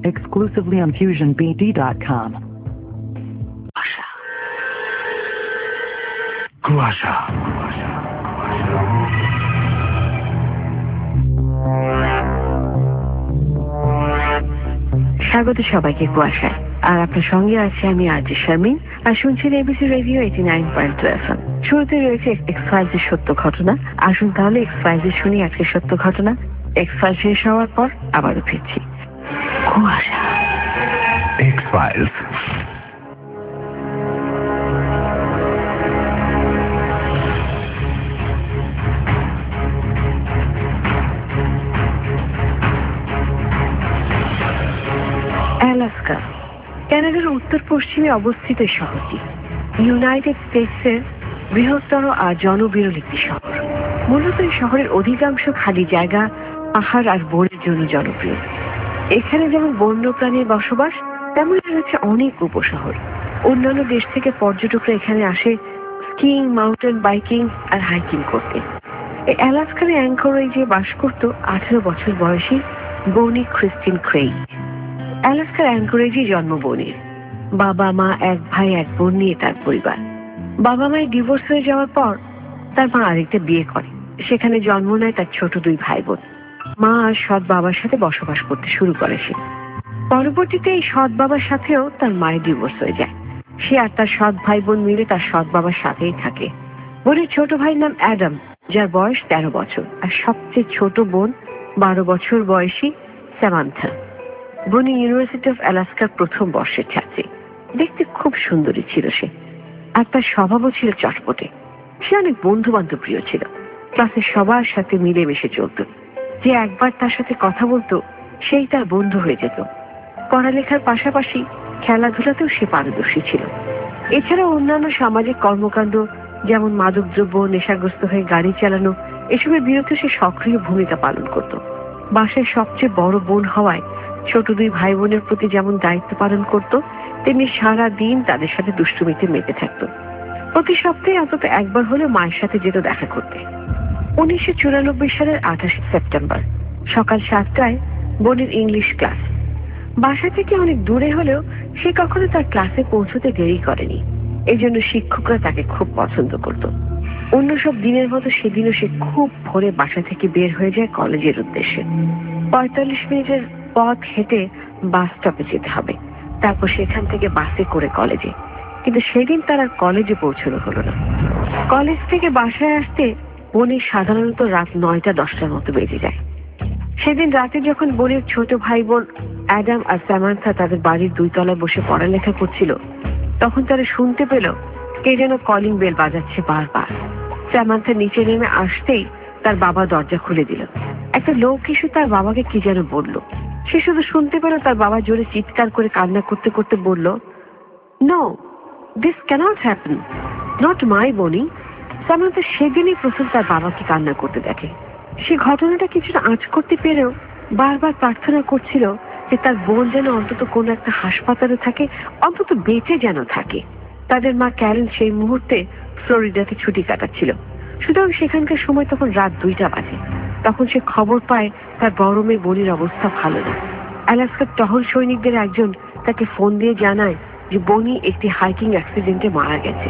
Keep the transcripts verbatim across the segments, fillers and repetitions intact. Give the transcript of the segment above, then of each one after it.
exclusively on fusion b d dot com. কুয়াশা স্বাগত সবাইকে কুয়াশায়। আর আপনার সঙ্গে আছে আমি আরজে শারমিন, আর শুনছেন ABC radio eighty nine point two F M. শুরুতে রয়েছে এক্স ফাইলসের সত্য ঘটনা। আসুন তাহলে এক্স ফাইলসে শুনি আজকে সত্য ঘটনা। এক্স ফাইল শেষ হওয়ার পর আবারও ফিরছি। কুয়াশা এক্স ফাইলস। অ্যালাস্কা কানাডার উত্তর পশ্চিমে অবস্থিত শহরটি ইউনাইটেড স্টেটসের বৃহত্তর আর জনবিরল একটি শহর। মূলত এই শহরের অধিকাংশ খালি জায়গা পাহাড় আর বনের জন্য জনপ্রিয়। এখানে যেমন বন্যপ্রাণীর বসবাস, তেমন রয়েছে অনেক উপশহর। অন্যান্য দেশ থেকে পর্যটকরা এখানে আসে স্কিইং, মাউন্টেন বাইকিং আর হাইকিং করতে। এই অ্যালাস্কার অ্যাঙ্করেজে বাস করত আঠারো বছর বয়সী বনি ক্রিস্টিন ক্রেইগ। অ্যালাস্কার অ্যাঙ্করেজে জন্ম বনির। বাবা মা, এক ভাই এক বোন নিয়ে তার পরিবার। বাবা মায়ের ডিভোর্স হয়ে যাওয়ার পর তার মা আরেকটা বিয়ে করে। সেখানে জন্ম নেয় তার ছোট দুই ভাই বোন। মা আর সৎ বাবার সাথে বসবাস করতে শুরু করে সে। পরবর্তীতে এই সৎ বাবার সাথেও তার মায়ের ডিভোর্স হয়ে যায়। সে আর তার সৎ ভাই বোন মিলে তার সৎ বাবার সাথেই থাকে। বোনের ছোট ভাইয়ের নাম অ্যাডাম, যার বয়স তেরো বছর, আর সবচেয়ে ছোট বোন বারো বছর বয়সী স্যামান্থা। বনি ইউনিভার্সিটি অফ অ্যালাস্কার প্রথম বর্ষের ছাত্রী। দেখতে খুব সুন্দরী ছিল সে, আর তার স্বভাবও ছিল চটপটে। সে অনেক বন্ধু বান্ধব প্রিয় ছিল। ক্লাসের সবার সাথে মিলেমিশে চলত। যে একবার তার সাথে কথা বলতো সেই তার বন্ধু হয়ে যেত। পড়ালেখার পাশাপাশি খেলাধুলাতেও সে পারদর্শী ছিল। এছাড়া অন্যান্য সামাজিক কর্মকাণ্ড যেমন মাদকদ্রব্য, নেশাগ্রস্ত হয়ে গাড়ি চালানো, এসবের বিরুদ্ধে সে সক্রিয় ভূমিকা পালন করত। বাসায় সবচেয়ে বড় বোন হওয়ায় ছোট দুই ভাই বোনের প্রতি যেমন দায়িত্ব পালন করত, তেমনি সারা দিন তাদের সাথে দুষ্টুমিতে মেতে থাকত। প্রতি সপ্তাহে অন্তত একবার হলেও মায়ের সাথে যেত দেখা করতে। উনিশশো চুরানব্বই সালের আঠাশে সেপ্টেম্বর সকাল সাতটায় বোনের ইংলিশ ক্লাস। বাসা থেকে অনেক দূরে হলেও সে কখনো তার ক্লাসে পৌঁছতে দেরি করেনি। এই জন্য শিক্ষকরা তাকে খুব পছন্দ করত। অন্য সব দিনের মতো সেদিনও সে খুব ভোরে বাসা থেকে বের হয়ে যায় কলেজের উদ্দেশ্যে। পঁয়তাল্লিশ মিনিটের পথ হেঁটে বাস স্টপে যেতে হবে, তারপর সেখান থেকে বাসে করে কলেজে। কিন্তু সেদিন তার আর কলেজে পৌঁছানো হলো না। কলেজ থেকে বাসায় আসতে বোনের সাধারণত রাত নয়টা দশটার মতো বেজে যায়। সেদিন রাতে যখন বোনের ছোট ভাই বোন অ্যাডাম আর স্যামান্থা তাদের বাড়ির দুই তলায় বসে পড়ালেখা করছিল, তখন তারা শুনতে পেল কে যেন কলিং বেল বাজাচ্ছে বারবার। স্যামান্থা নিচে নেমে আসতেই তার বাবা দরজা খুলে দিল। একটা লোক এসে তার বাবাকে কি যেন বলল। সে শুধু শুনতে পেল তার বাবা জোরে চিৎকার করে কান্না করতে করতে বলল, no, this cannot happen, not my Bonnie. Samantha সেদিনই প্রথম তার বাবাকে কান্না করতে দেখে। সে ঘটনাটা কিছুটা আঁচ করতে পেরেও বারবার প্রার্থনা করছিল যে তার বোন যেন অন্তত কোনো একটা হাসপাতালে থাকে, অন্তত বেঁচে যেন থাকে। তাদের মা ক্যারেন সেই মুহূর্তে ফ্লোরিডাতে ছুটি কাটাচ্ছিল। সুতরাং সেখানকার সময় তখন রাত দুইটা বাজে। তখন সে খবর পায় তার বড় মেয়ে বনির অবস্থা ভালো না। অ্যালাস্কার টহল সৈনিকদের একজন তাকে ফোন দিয়ে জানায় যে বনি একটি হাইকিং অ্যাক্সিডেন্টে মারা গেছে।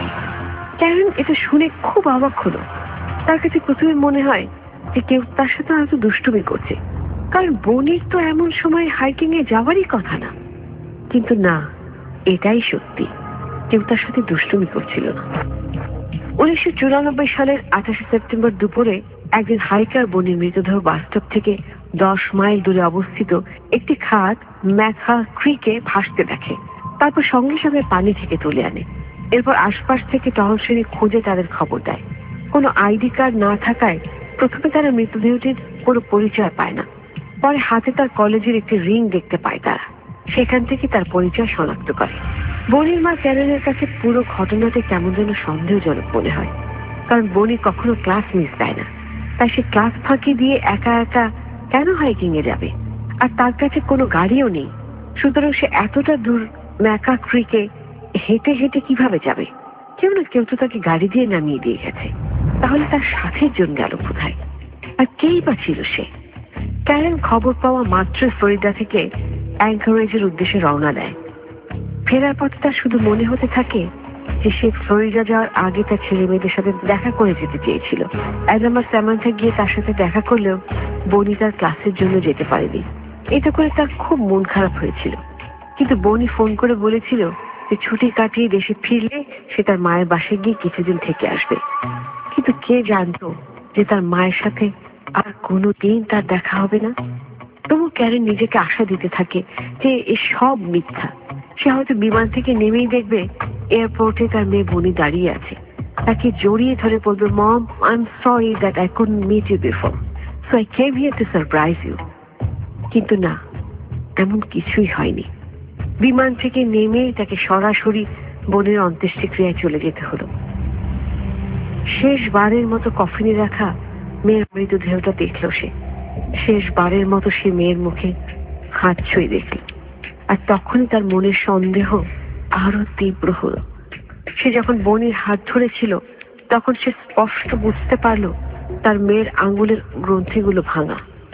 ক্যারেন এটা শুনে খুব অবাক হলো। তার কাছে প্রথমে মনে হয় যে কেউ তার সাথে হয়তো দুষ্টুমি করছে, কারণ বনির তো এমন সময় হাইকিং এ যাওয়ারই কথা না। কিন্তু না, এটাই সত্যি, কেউ তার সাথে দুষ্টুমি করছিল না। উনিশশো চুরানব্বই সালের আঠাশে সেপ্টেম্বর দুপুরে একজন হাইকার বনির মৃতদেহ বাস্তব থেকে দশ মাইল দূরে অবস্থিত একটি খাদ ম্যাথা ক্রিকে ভাসতে দেখে। তারপর সঙ্গে সঙ্গে পানি থেকে তুলে আনে। এরপর আশপাশ থেকে টহল সৈনিক খুঁজে তাদের খবর দেয়। কোনো আইডি কার্ড না থাকায় প্রথমে তারা মৃতদেহটির কোনো পরিচয় পায় না। পরে হাতে তার কলেজের একটি রিং দেখতে পায় তারা। সেখান থেকে তার পরিচয় শনাক্ত করে। বনির মা ক্যারেনের কাছে পুরো ঘটনাটি কেমন যেন সন্দেহজনক মনে হয়, কারণ বনি কখনো ক্লাস মিস দেয় না। তাই সে ক্লাস ফাঁকি দিয়ে একা একা কেন হাইকিং এ যাবে? আর তার কাছে কোনো গাড়িও নেই। সুতরাং সে এতটা দূর ম্যাকা ক্রিকে হেঁটে হেঁটে কিভাবে যাবে? কেউ না কেউ তো তাকে গাড়ি দিয়ে নামিয়ে দিয়ে গেছে। তাহলে তার সাথের জন গেল কোথায়? আর কেই বা ছিল সে? ক্যারেন খবর পাওয়া মাত্র ফ্লোরিডা থেকে অ্যাঙ্কারেজের উদ্দেশ্যে রওনা দেয়। ফেরার পথে তার শুধু মনে হতে থাকে যে সে ফ্লোরিডা যাওয়ার আগে তার ছেলে মেয়েদের সাথে দেখা করে যেতে চেয়েছিল। অ্যাডাম আর স্যামান্থা গিয়ে তার সাথে দেখা করলেও বনি তার ক্লাসের জন্য যেতে পারেনি। এটা করে তার খুব মন খারাপ হয়েছিল। কিন্তু বনি ফোন করে বলেছিল যে ছুটি কাটিয়ে দেশে ফিরলে সে তার মায়ের বাসায় গিয়ে কিছুদিন থেকে আসবে। কিন্তু কে জানতো যে তার মায়ের সাথে আর কোনোদিন তার দেখা হবে না। তবু ক্যারেন নিজেকে আশা দিতে থাকে যে এসব মিথ্যা। সে হয়তো বিমান থেকে নেমেই দেখবে এয়ারপোর্টে তার মেয়ে বনি দাঁড়িয়ে আছে, তাকে জড়িয়ে ধরে বলবে, mom, I am sorry that I couldn't meet you before, so I came here to surprise you. কিন্তু না, এমন কিছুই হয়নি। বিমান থেকে নেমেই তাকে সরাসরি বোনের অন্ত্যেষ্টিক্রিয়ায় চলে যেতে হলো। শেষবারের মতো কফিনে রাখা মেয়ের মৃতদেহটা দেখল সে। শেষবারের মতো সে মেয়ের মুখে হাত ছুঁয়ে দেখল। আর তখনই তার মনের সন্দেহ আরো তীব্র হলো। সে যখন বনির হাত ধরেছিল তখন সে স্পষ্ট বুঝতে পারলো তার মেয়ের আঙ্গুলের গ্রন্থিগুলো ভাঙা।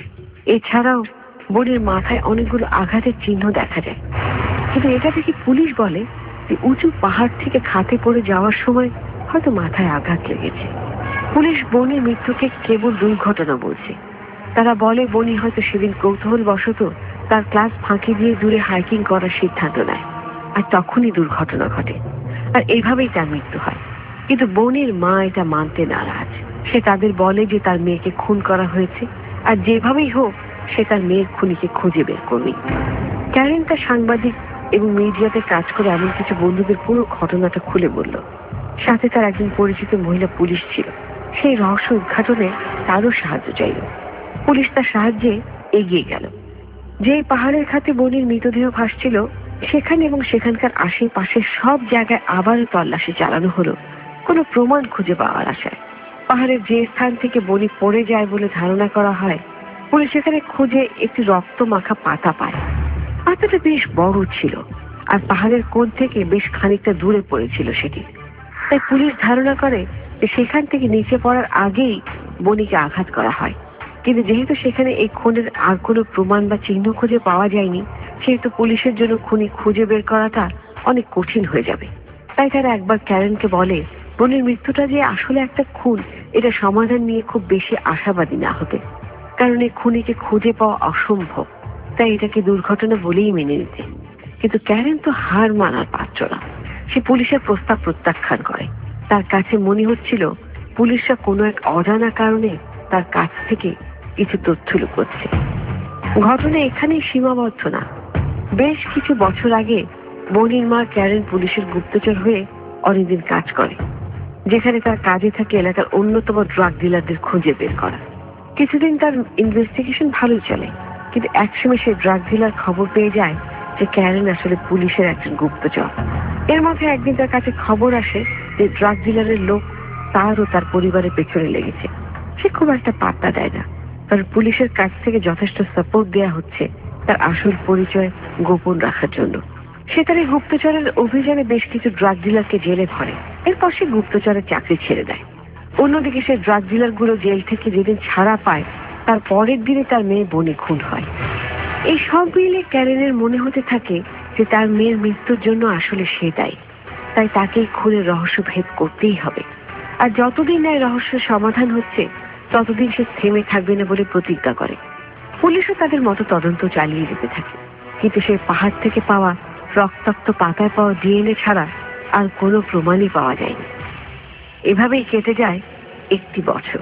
এছাড়াও বনির মাথায় অনেকগুলো আঘাতের চিহ্ন দেখা যায়। কিন্তু এটা দেখে পুলিশ বলে যে উঁচু পাহাড় থেকে খাতে পড়ে যাওয়ার সময় হয়তো মাথায় আঘাত লেগেছে। পুলিশ বনির মৃত্যুকে কেবল দুর্ঘটনা বলছে। তারা বলে বনি হয়তো সেদিন কৌতূহল বশত তার ক্লাস ফাঁকি দিয়ে দূরে হাইকিং করার সিদ্ধান্ত নেয়, আর তখনই দুর্ঘটনা ঘটে, আর এইভাবেই তার মৃত্যু হয়। কিন্তু বনির মা এটা মানতে নারাজ। সে তাদের বলে যে তার মেয়েকে খুন করা হয়েছে, আর যেভাবেই হোক সে তার মেয়ের খুনিকে খুঁজে বের করবে। ক্যারেন তার সাংবাদিক এবং মিডিয়াতে কাজ করে এমন কিছু বন্ধুদের পুরো ঘটনাটা খুলে বলল। সাথে তার একজন পরিচিত মহিলা পুলিশ ছিল। সেই রহস্য উদ্ঘাটনে তারও সাহায্য চাইল। পুলিশ তার সাহায্যে এগিয়ে গেল। যে পাহাড়ের খাতে বনির মৃতদেহ ভাসছিল সেখানে এবং সেখানকার আশেপাশে সব জায়গায় আবারও তল্লাশি চালানো হলো কোনো প্রমাণ খুঁজে পাওয়ার আশায়। পাহাড়ের যে স্থান থেকে বনি পড়ে যায় বলে ধারণা করা হয়, পুলিশ সেখানে খুঁজে একটি রক্ত মাখা পাতা পায়। পাতাটা বেশ বড় ছিল আর পাহাড়ের কোণ থেকে বেশ খানিকটা দূরে পড়েছিল সেটি। তাই পুলিশ ধারণা করে যে সেখান থেকে নিচে পড়ার আগেই বনিকে আঘাত করা হয়। কিন্তু যেহেতু সেখানে এই খুনের আর কোনো প্রমাণ বা চিহ্ন খুঁজে পাওয়া যায়নি, সেহেতু পুলিশের জন্য খুনি খুঁজে বের করাটা অনেক কঠিন হয়ে যাবে। তাই তারা একবার ক্যারেনকে বলে বনির মৃত্যুটা যে আসলে একটা খুন, এটা সমাধান নিয়ে খুব বেশি আশাবাদী না হতে, কারণ এই খুনিকে খুঁজে পাওয়া অসম্ভব। তাই এটাকে দুর্ঘটনা বলেই মেনে নিতে। কিন্তু ক্যারেন তো হার মানার পাত্র না। সে পুলিশের প্রস্তাব প্রত্যাখ্যান করে। তার কাছে মনে হচ্ছিল পুলিশরা কোনো এক অজানা কারণে তার কাছ থেকে কিছু তথ্য লুকোচ্ছে। ঘটনা এখানেই সীমাবদ্ধ না। বেশ কিছু বছর আগে বনির মা ক্যারেন পুলিশের গুপ্তচর হয়ে অনেকদিন কাজ করে, যেখানে তার কাজে থাকে এলাকার অন্যতম ড্রাগ ডিলারদের খুঁজে বের করা। কিছুদিন তার ইনভেস্টিগেশন ভালোই চলে, কিন্তু একসময় সে ড্রাগ ডিলার খবর পেয়ে যায় যে ক্যারেন আসলে পুলিশের একজন গুপ্তচর। এর মধ্যে একদিন তার কাছে খবর আসে যে ড্রাগ ডিলারের লোক তার ও তার পরিবারের পেছনে লেগেছে। সে খুব একটা পাত্তা দেয় না, কারণ পুলিশের কাছ থেকে যথেষ্ট সাপোর্ট দেওয়া হচ্ছে তার আসল পরিচয় গোপন রাখার জন্য। সে তার এই গুপ্তচরের অভিযানে বেশ কিছু ড্রাগ ডিলারকে জেলে ভরে। এরপর সে গুপ্তচরের চাকরি ছেড়ে দেয়। অন্যদিকে সে ড্রাগ ডিলার গুলো জেল থেকে যেদিন ছাড়া পায় তার পরের দিনে তার মেয়ে বনি খুন হয়। এই সব মিলে ক্যারেনের মনে হতে থাকে যে তার মেয়ের মৃত্যুর জন্য আসলে সে দায়ী। তাই তাকেই খুনের রহস্য ভেদ করতেই হবে। আর যতদিন না এই রহস্যের সমাধান হচ্ছে ততদিন সে থেমে থাকবে না বলে প্রতিজ্ঞা করে। পুলিশও তাদের মতো তদন্ত চালিয়ে যেতে থাকে, কিন্তু সেই পাহাড় থেকে পাওয়া রক্তাক্ত পাতায় পাওয়া ডিএনএ ছাড়া আর কোনো প্রমাণই পাওয়া যায়নি। এভাবেই কেটে যায় একটি বছর।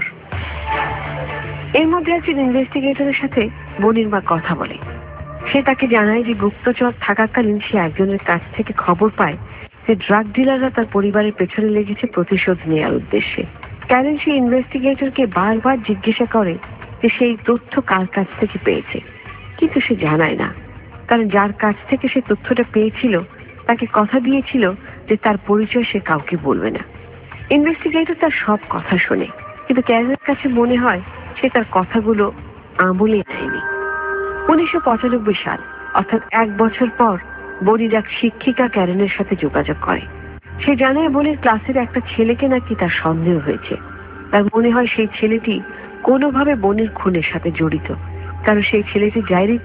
এর মধ্যে একজন ইনভেস্টিগেটরের সাথে বনির মা কথা বলে। সে তাকে জানায় যে গুপ্তচর থাকাকালীন সে একজনের কাছ থেকে খবর পায় যে ড্রাগ ডিলাররা তার পরিবারের পেছনে লেগেছে প্রতিশোধ নেওয়ার উদ্দেশ্যে। ক্যারেন সেই ইনভেস্টিগেটরকে বারবার জিজ্ঞাসা করে যে সেই তথ্য কার কাছ থেকে পেয়েছে, কিন্তু সে জানায় না, কারণ যার কাছ থেকে সে তথ্যটা পেয়েছিল তাকে কথা দিয়েছিল যে তার পরিচয় সে কাউকে বলবে না। ইনভেস্টিগেটর তার সব কথা শোনে, কিন্তু ক্যারেনের কাছে মনে হয় সে তার কথাগুলো আমলে নেয়নি। উনিশশো পঁচানব্বই সাল, অর্থাৎ এক বছর পর, বনির এক শিক্ষিকা ক্যারেনের সাথে যোগাযোগ করে। সে জানায় বনির ক্লাসের একটা ছেলেকে নাকি তার সন্দেহ হয়েছে। তার মনে হয় সেই ছেলেটি কোনোভাবে বনির খুনের সাথে জড়িত, কারণ সেই ছেলেটির ডায়েরিতে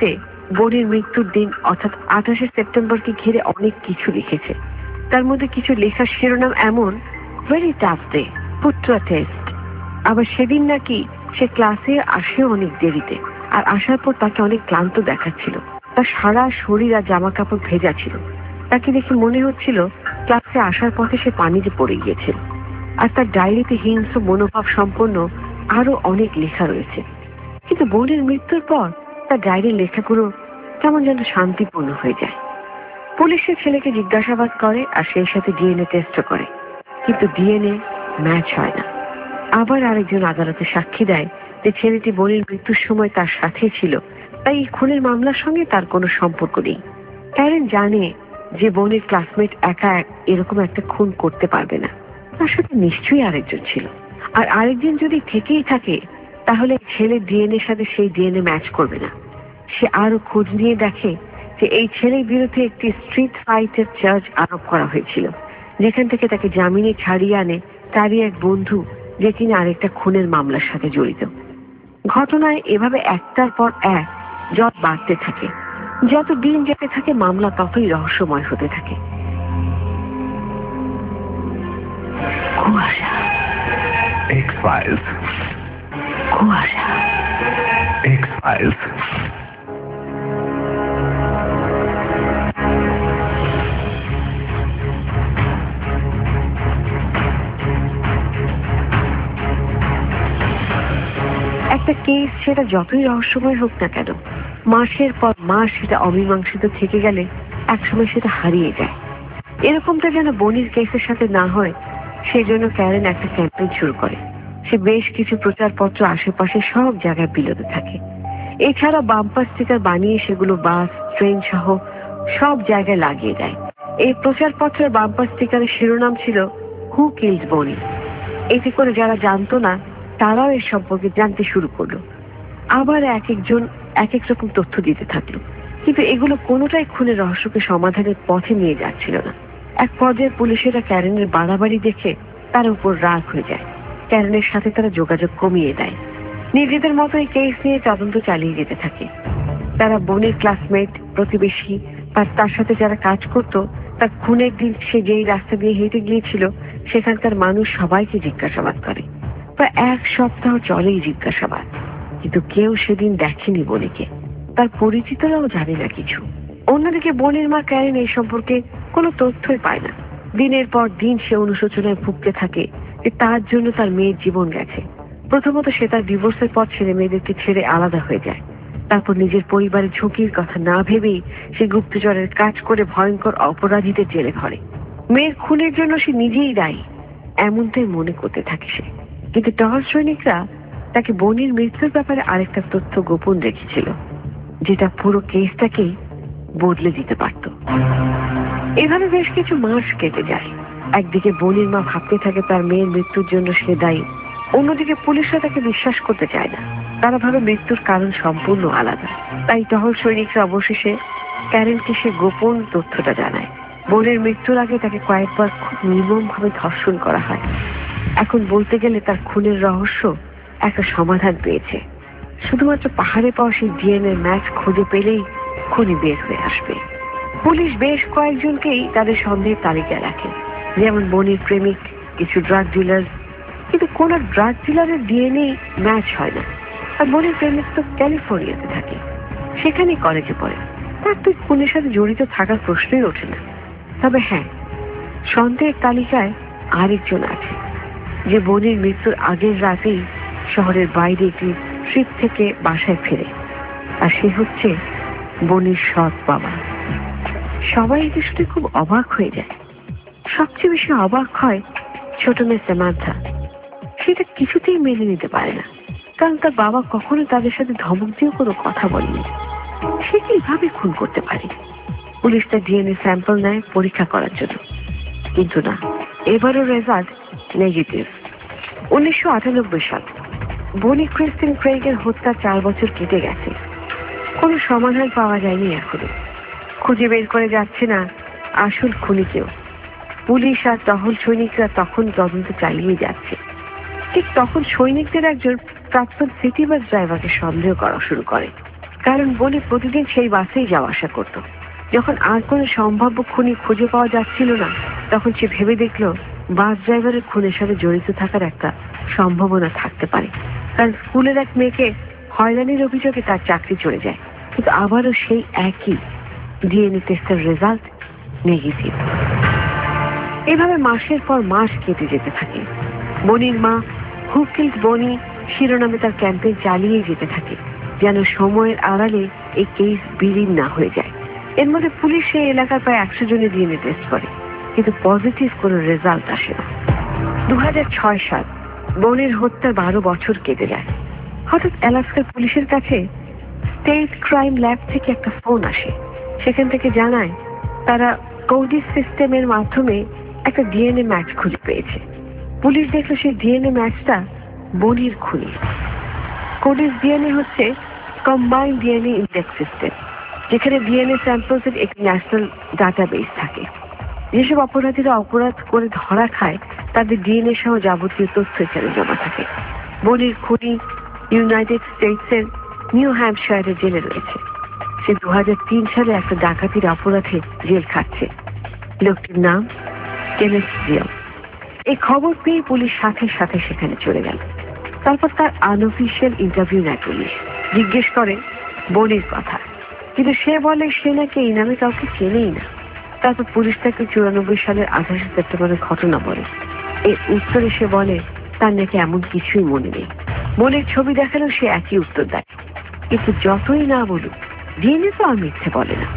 বোনের মৃত্যুর দিন অর্থাৎ আঠাশে সেপ্টেম্বরকে ঘিরে অনেক কিছু লিখেছে। তার মধ্যে কিছু লেখার শিরোনাম এমন, very tough day, put to a test. আবার সেদিন নাকি সে ক্লাসে আসে অনেক দেরিতে, আর আসার পর তাকে অনেক ক্লান্ত দেখাচ্ছিল। তার সারা শরীর আর জামা কাপড় ভেজা ছিল। তাকে দেখে মনে হচ্ছিল ক্লাসে আসার পথে সে পানিতে পড়ে গিয়েছিল। আর তার ডায়েরিতে হিংস্র মনোভাব সম্পন্ন আরো অনেক লেখা রয়েছে। কিন্তু বোনের মৃত্যুর পর তার ডায়েরির লেখাগুলো কেমন যেন শান্তিপূর্ণ হয়ে যায়। পুলিশের ছেলেকে জিজ্ঞাসাবাদ করে আর সেই সাথে ডিএনএ টেস্টও করে, কিন্তু ডিএনএ ম্যাচ হয় না। আবার আরেকজন আদালতে সাক্ষী দেয় যে ছেলেটি বোনের মৃত্যুর সময় তার সাথে ছিল, তাই এই খুনের মামলার সঙ্গে তার কোনো সম্পর্ক নেই। ক্যারেন জানে যে বোনের ক্লাসমেট একা এরকম একটা খুন করতে পারবে না, তার সাথে নিশ্চয়ই আরেকজন ছিল। আর আরেকজন যদি থেকেই থাকে তাহলে ছেলের ডিএনএর সাথে সেই ডিএনএ ম্যাচ করবে না। সে আরো খোঁজ নিয়ে দেখে যে এই ছেলের বিরুদ্ধে একটি স্ট্রিট ফাইটের চার্জ আরোপ করা হয়েছিল, যেখান থেকে তাকে জামিনে ছাড়িয়ে আনে তারই এক বন্ধু, যে কিনা আরেকটা খুনের মামলার সাথে জড়িত। ঘটনায় এভাবে একটার পর এক জট বাড়তে থাকে। যত দিন যেতে থাকে মামলা ততই রহস্যময় হতে থাকে। কুয়াশা, X-Files. কুয়াশা, X-Files. একটা কেস সেটা যতই রহস্যময় হোক না কেন, মাসের পর মাস সেটা অমীমাংসিত থেকে গেলে একসময় সেটা হারিয়ে যায়। এরকমটা যেন বনির কেসের সাথে না হয়, সেই জন্য ক্যারেন একটা ক্যাম্পেইন শুরু করে। সে বেশ কিছু প্রচারপত্র আশেপাশে সব জায়গায় বিলোতে থাকে। এছাড়া বাম্পার স্টিকার বানিয়ে সেগুলো বাস, ট্রেন সহ সব জায়গায় লাগিয়ে দেয়। এই প্রচারপত্রের বাম্পার স্টিকারের শিরোনাম ছিল হু কিলড বনি। এতে করে যারা জানতো না তারাও এর সম্পর্কে জানতে শুরু করলো। আবার এক একজন এক এক রকম তথ্য দিতে থাকলো, কিন্তু এগুলো কোনোটাই খুনের রহস্যকে সমাধানের পথে নিয়ে যাচ্ছিল না। এক পর্যায়ে পুলিশেরা ক্যারেনের বাড়াবাড়ি দেখে তার উপর রাগ হয়ে যায়। ক্যারেনের সাথে তারা যোগাযোগ কমিয়ে দেয়। নিজেদের মতো এই কেস নিয়ে তদন্ত চালিয়ে যেতে থাকে। তারা বোনের ক্লাসমেট, প্রতিবেশী বা তার সাথে যারা কাজ করত, তার খুনের দিন সে যেই রাস্তা দিয়ে হেঁটে গিয়েছিল সেখানকার মানুষ সবাইকে জিজ্ঞাসাবাদ করে। প্রায় এক সপ্তাহ চলে এই জিজ্ঞাসাবাদ, কিন্তু কেউ সেদিন দেখেনি বনিকে। তার পরিচিতরাও জানে না কিছু। অন্যদিকে বোনের মা ক্যারেন এই সম্পর্কে কোনো তথ্যই পায় না। দিনের পর দিন সে অনুশোচনায় ভুগতে থাকে যে তার জন্য তার মেয়ের জীবন গেছে। প্রথমত সে তার ডিভোর্সের পর ছেলে মেয়েদেরকে ছেড়ে আলাদা হয়ে যায়। তারপর নিজের পরিবারের ঝুঁকির কথা না ভেবেই সে গুপ্তচরের কাজ করে ভয়ঙ্কর অপরাধীদের জেলে ধরে। মেয়ের খুনের জন্য সে নিজেই দায়ী এমনটাই মনে করতে থাকে সে। কিন্তু টহল সৈনিকরা তাকে বোনের মৃত্যুর ব্যাপারে আরেকটা তথ্য গোপন রেখেছিল, যেটা পুরো কেসটাকেই বদলে দিতে পারত। এভাবে বেশ কিছু মাস কেটে যায়। একদিকে বোনের মা ভাবতে থাকে তার মেয়ের মৃত্যুর জন্য সে দায়ী, অন্যদিকে পুলিশরা তাকে বিশ্বাস করতে চায় না। তারা ভাবে মৃত্যুর কারণ সম্পূর্ণ আলাদা। তাই টহল সৈনিকরা অবশেষে ক্যারেনকে সে গোপন তথ্যটা জানায়। বোনের মৃত্যুর আগে তাকে কয়েকবার খুব নির্মম ভাবে ধর্ষণ করা হয়। এখন বলতে গেলে তার খুনের রহস্য একটা সমাধান পেয়েছে। শুধুমাত্র পাহাড়ে পাওয়া সেই ডিএনএ ম্যাচ খুঁজে পেলেই খুনি বের হয়ে আসবে। পুলিশ বেশ কয়েকজনকেই তাদের সন্দেহের তালিকায় রাখে, যেমন বনির প্রেমিক, কিছু ড্রাগ ডিলার। কিন্তু কোন ড্রাগ ডিলারের ডিএনএ ম্যাচ হয় না। আর বনির প্রেমিক তো ক্যালিফোর্নিয়াতে থাকে, সেখানেই কলেজে পড়ে। তার তো খুনের সাথে জড়িত থাকার প্রশ্নই ওঠে না। তবে হ্যাঁ, সন্দেহের তালিকায় আরেকজন আছে, যে বোনের মৃত্যুর আগের রাতেই শহরের বাইরে একটি ট্রিপ থেকে বাসায় ফেরে। আর সে হচ্ছে বোনের সৎ বাবা। সবাই এটি শুনে খুব অবাক হয়ে যায়। সবচেয়ে বেশি অবাক হয় ছোট মেয়ে সামান্থা। সেটা কিছুতেই মেনে নিতে পারে না, কারণ তার বাবা কখনো তাদের সাথে ধমক দিয়ে কোনো কথা বলেনি। সে কিভাবে খুন করতে পারে? পুলিশ তার ডিএনএ স্যাম্পল নেয় পরীক্ষা করার জন্য, কিন্তু না, এবারও রেজাল্ট নেগেটিভ। উনিশশো আটানব্বই সাল, বনি ক্রিস্টিন ক্রেইগের হত্যা চার বছর কেটে গেছে। কোনো সমাধান পাওয়া যায়নি এখনো। খুঁজে বের করে যাচ্ছে না আসল খুনিকেও। পুলিশ আর টহল সৈনিকরা তখন তদন্ত চালিয়ে যাচ্ছে। ঠিক তখন সৈনিকদের একজন প্রাক্তন সিটি বাস ড্রাইভারকে সন্দেহ করা শুরু করে। কারণ বনি প্রতিদিন সেই বাসেই যাওয়া আসা করত। যখন আর কোনো সম্ভাব্য খুনি খুঁজে পাওয়া যাচ্ছিল না, তখন সে ভেবে দেখল বাস ড্রাইভারের খুনের সাথে জড়িত থাকার একটা সম্ভাবনা থাকতে পারে। কারণ স্কুলের এক মেয়েকে হয়রানির অভিযোগে তার চাকরি চলে যায়, কিন্তু আবারও সেই একই ডিএনএ টেস্টের রেজাল্ট নেগেটিভ। এভাবে মাসের পর মাস কেটে যেতে থাকে। বনির মা হু কিল্ড বনি শিরোনামে তার ক্যাম্পেইন চালিয়ে যেতে থাকে, যেন সময়ের আড়ালে এই কেস বিলীন না হয়ে যায়। এর মধ্যে পুলিশ সেই এলাকার প্রায় একশো জনের ডিএনএ টেস্ট করে, কিন্তু পজিটিভ কোনো রেজাল্ট আসে না। দু হাজার ছয় সাল, বনির হত্যার বারো বছর কেটে যায়। হঠাৎ অ্যালাস্কার পুলিশের কাছে স্টেট ক্রাইম ল্যাব থেকে একটা ফোন আসে। সেখান থেকে জানায় তারা কোডিস সিস্টেমের মাধ্যমে একটা ডিএনএ ম্যাচ খুঁজে পেয়েছে। পুলিশ দেখলো সেই ডিএনএ ম্যাচটা বনির খুনি। কোডিস ডিএনএ হচ্ছে কম্বাইন্ড ডিএনএ ইন্ডেক্স সিস্টেম, যেখানে ডিএনএ স্যাম্পলসের একটি ন্যাশনাল ডাটাবেস থাকে। যেসব অপরাধীরা অপরাধ করে ধরা খায় তাদের ডিএনএ সহ যাবতীয় তথ্য এখানে জমা থাকে। বনির খুনি ইউনাইটেড স্টেটসের নিউ হ্যাম্পশায়ারের জেলে রয়েছে। সে দু হাজার তিন সালে একটা ডাকাতির অপরাধে জেল খাটছে। লোকটির নাম কেনেথ ডিয়ন। এই খবর পেয়ে পুলিশ সাথে সাথে সেখানে চলে গেল। তারপর তার আনঅফিসিয়াল ইন্টারভিউ নেয় পুলিশ। জিজ্ঞেস করে বনির কথা, কিন্তু সে বলে সে নাকি এই নামে কাউকে চেনেই না। তারপর পুলিশ তাকে চুরানব্বই সালের আঠাশে সেপ্টেম্বরের ঘটনা বলে। এর উত্তরে সে বলে তার নাকি এমন কিছুই মনে নেই। বনির ছবি দেখালেও সে একই উত্তর দেয়, কিন্তু যতই না বলুক ডিএনএ তো আর মিথ্যে বলে না।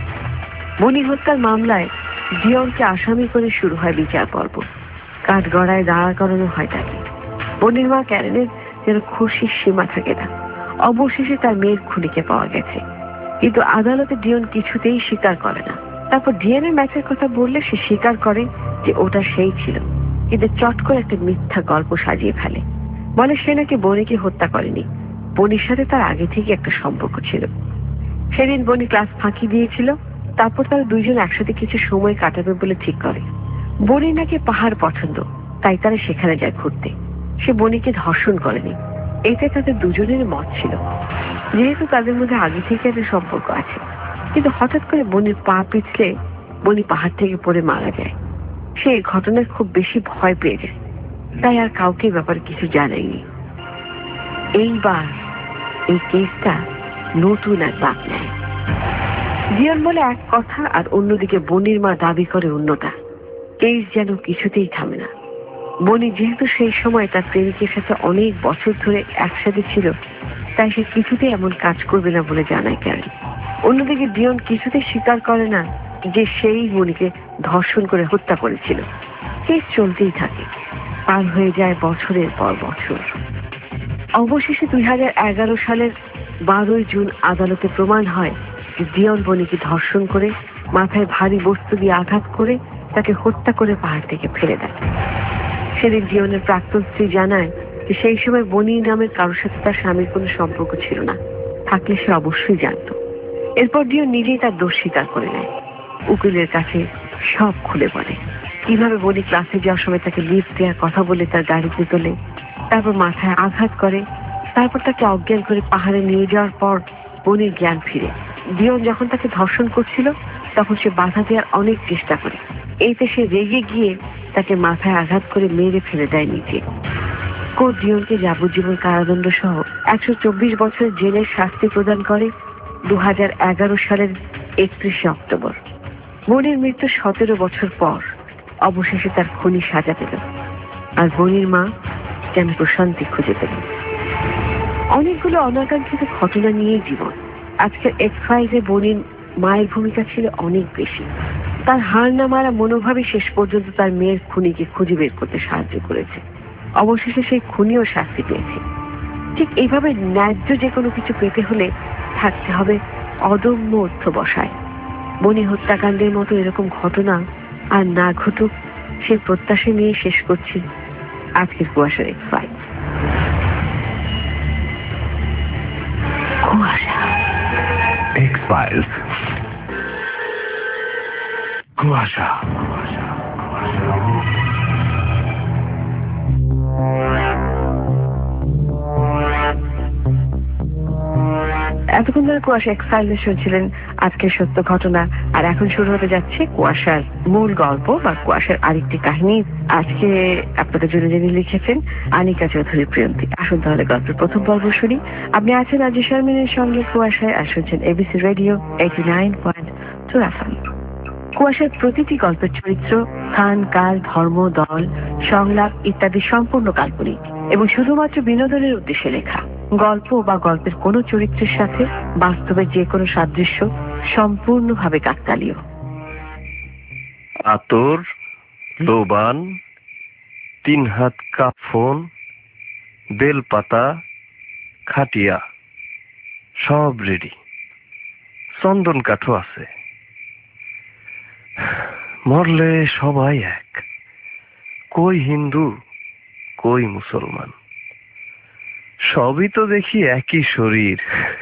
বনি হত্যার মামলায় ডিয়নকে আসামি করে শুরু হয় বিচার পর্ব। কাঠ গড়ায় দাঁড়া করানো হয় তাকে। বনির মা ক্যারেনের যেন খুশির সীমা থাকে না। অবশেষে তার মেয়ের খুনিকে পাওয়া গেছে, কিন্তু আদালতে ডিয়ন কিছুতেই স্বীকার করে না। তারপর ডিএনএ ম্যাচের কথা বললে সে স্বীকার করে যে ওটা সেই ছিল, কিন্তু চট করে একটা মিথ্যা গল্প সাজিয়ে ফেলে। বলে সে নাকি বনিকে হত্যা করেনি, বনির সাথে তার আগে থেকে একটা সম্পর্ক ছিল। সেদিন বনি ক্লাস ফাঁকি দিয়েছিল, তারপর তারা দুইজন একসাথে কিছু সময় কাটাবে বলে ঠিক করে। বনির নাকি পাহাড় পছন্দ, তাই তারা সেখানে যায় ঘুরতে। সে বনিকে ধর্ষণ করেনি, এতে তাদের দুজনের মত ছিল, যেহেতু তাদের মধ্যে আগে থেকে একটা সম্পর্ক আছে। কিন্তু হঠাৎ করে বনির পা পিছলে বনি পাহাড় থেকে পড়ে মারা যায়। সে এই ঘটনায় খুব বেশি ভয় পেয়ে যায়, তাই আর কাউকে ব্যাপারে কিছু জানায়নি। এইবার এই কেসটা নতুন এক বাঁক নেয়। ডিয়ন বলে এক কথা আর অন্যদিকে বনির মা দাবি করে অন্যটা। কেস যেন কিছুতেই থামে না। বনি যেহেতু সেই সময় তার প্রেমিকের সাথে অনেক বছর ধরে একসাথে ছিল, তাই সে কিছুতেই এমন কাজ করবে না বলে জানায় ক্যারেন। অন্যদিকে ডিয়ন কিছুতেই স্বীকার করে না যে সেই বনিকে ধর্ষণ করে হত্যা করেছিল। কেস চলতেই থাকে, পার হয়ে যায় বছরের পর বছর। অবশেষে দুই হাজার এগারো সালের বারোই জুন আদালতে প্রমাণ হয় যে ডিয়ন বনিকে ধর্ষণ করে মাথায় ভারী বস্তু দিয়ে আঘাত করে তাকে হত্যা করে পাহাড় থেকে ফেলে দেয়। সেদিন ডিয়নের প্রাক্তন স্ত্রী জানায় যে সেই সময় বনি নামের কারোর সাথে তার স্বামীর কোনো সম্পর্ক ছিল না, থাকলে সে অবশ্যই জানত। এরপর ডিয়ন নিজেই তার দোষ স্বীকার করে নেয়। উকিলের কাছে সব খুলে বলে, কিভাবে বনি ক্লাসে যাওয়ার সময় তাকে লিফট দেওয়ার কথা বলে তার গাড়িতে তোলে, তারপর মাথায় আঘাত করে, তারপর তাকে অজ্ঞান করে পাহাড়ে নিয়ে যাওয়ার পর বনির জ্ঞান ফিরে। ডিয়ন যখন তাকে ধর্ষণ করছিল তখন সে বাধা দেওয়ার অনেক চেষ্টা করে, এইতে সে রেগে গিয়ে তাকে মাথায় আঘাত করে মেরে ফেলে দেয় নিচে। কোর্ট ডিয়নকে যাবজ্জীবন কারাদণ্ড সহ একশো চব্বিশ বছরের জেলের শাস্তি প্রদান করে দু হাজার এগারো সালের একত্রিশে অক্টোবর। বনির মৃত্যুর সতেরো বছর পর অবশেষে তার খুনি সাজা পেল, আর বনির মা যেন প্রশান্তি খুঁজে পেল। অনেকগুলো অনাকাঙ্ক্ষিত ঘটনা নিয়েই জীবন। আজকের এক্স ফাইলে বনির মায়ের ভূমিকা ছিল অনেক বেশি। তার হার না মারা মনোভাবই শেষ পর্যন্ত তার মেয়ের খুনিকে খুঁজে বের করতে সাহায্য করেছে। অবশেষে সেই খুনিও শাস্তি পেয়েছে। ঠিক এইভাবে ন্যায্য যে কোনো কিছু পেতে হলে থাকতে হবে অদম্য অধ্যবসায়। বনি হত্যাকাণ্ডের মতো এরকম ঘটনা আর না ঘটুক সে প্রত্যাশা নিয়ে শেষ করছি আজকের কুয়াশার এক্স ফাইল। কুয়াশা এক্স ফাইলস। কুয়াশা কুয়াশা কুয়াশা। এতক্ষণ ধরে কুয়াশা এক্স ফাইলে শুনছিলেন আজকের সত্য ঘটনা, আর এখন শুরু হতে যাচ্ছে কুয়াশার মূল গল্প বা কুয়াশার আরেকটি কাহিনী। আজকে আপনাদের জন্য যিনি লিখেছেন আনিকা চৌধুরী প্রিয়ন্তী। আসুন তাহলে গল্পের প্রথম পর্ব শুনি। আপনি আছেন আজি শারমিনের সঙ্গে কুয়াশায়, আর শুনছেন ABC radio eighty nine point two FM. কুয়াশার প্রতিটি গল্পের চরিত্র, স্থান, কাল, ধর্ম, দল, সংলাপ ইত্যাদি সম্পূর্ণ কাল্পনিক এবং শুধুমাত্র বিনোদনের উদ্দেশ্যে লেখা। গল্প বা গল্পের কোন চরিত্রের সাথে বাস্তবের যে কোনো সাদৃশ্য সম্পূর্ণভাবে কাকতালীয়। আতর, লোবান, তিন হাত কাফন, বেলপাতা, খাটিয়া সব রেডি। চন্দন কাঠও আছে। মরলে সবাই এক, কই হিন্দু কই মুসলমান, সবই তো দেখি একই শরীর।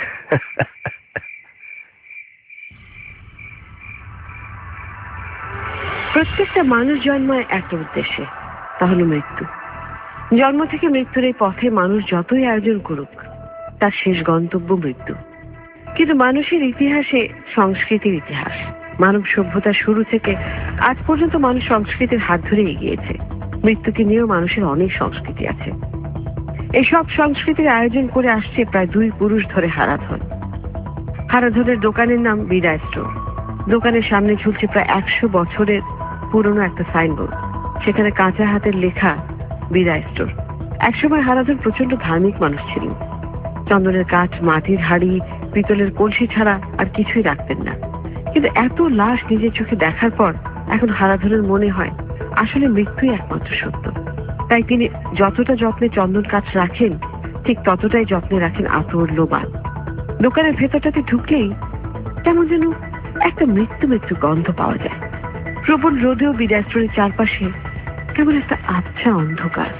প্রত্যেকটা মানুষ জন্মায় একটা উদ্দেশ্যে, তাহলে মৃত্যু। জন্ম থেকে মৃত্যুর এই পথে মানুষ যতই আয়োজন করুক, তার শেষ গন্তব্য মৃত্যু। কিন্তু মানুষের ইতিহাসে সংস্কৃতির ইতিহাস, মানব সভ্যতার শুরু থেকে আজ পর্যন্ত মানুষ সংস্কৃতির হাত ধরে এগিয়েছে। মৃত্যুকে নিয়েও মানুষের অনেক সংস্কৃতি আছে। এইসব সংস্কৃতির আয়োজন করে আসছে প্রায় দুই পুরুষ ধরে হারাধন। হারাধনের দোকানের নাম বিদায় স্টোর। দোকানের সামনে ঝুলছে প্রায় একশো বছরের পুরনো একটা সাইনবোর্ড, সেখানে কাঁচা হাতের লেখা বিদায় স্টোর। একসময় হারাধন প্রচন্ড ধার্মিক মানুষ ছিলেন। চন্দনের কাঠ, মাটির হাড়ি, পিতলের কলসি ছাড়া আর কিছুই রাখতেন না। কিন্তু এত লাশ নিজের চোখে দেখার পর এখন হারাধনের মনে হয় আসলে মৃত্যুই একমাত্র সত্য। তাই তিনি যতটা যত্নে চন্দন কাঠ রাখেন, ঠিক ততটাই যত্নে রাখেন আতর, লোবান। দোকানের ভেতরটাতে ঢুকলেই তেমন যেন একটা মৃত্যু মৃত্যু গন্ধ পাওয়া যায়। প্রবল রোদেও বিদায় স্টোরের চারপাশে কেমন একটা আবছা অন্ধকার।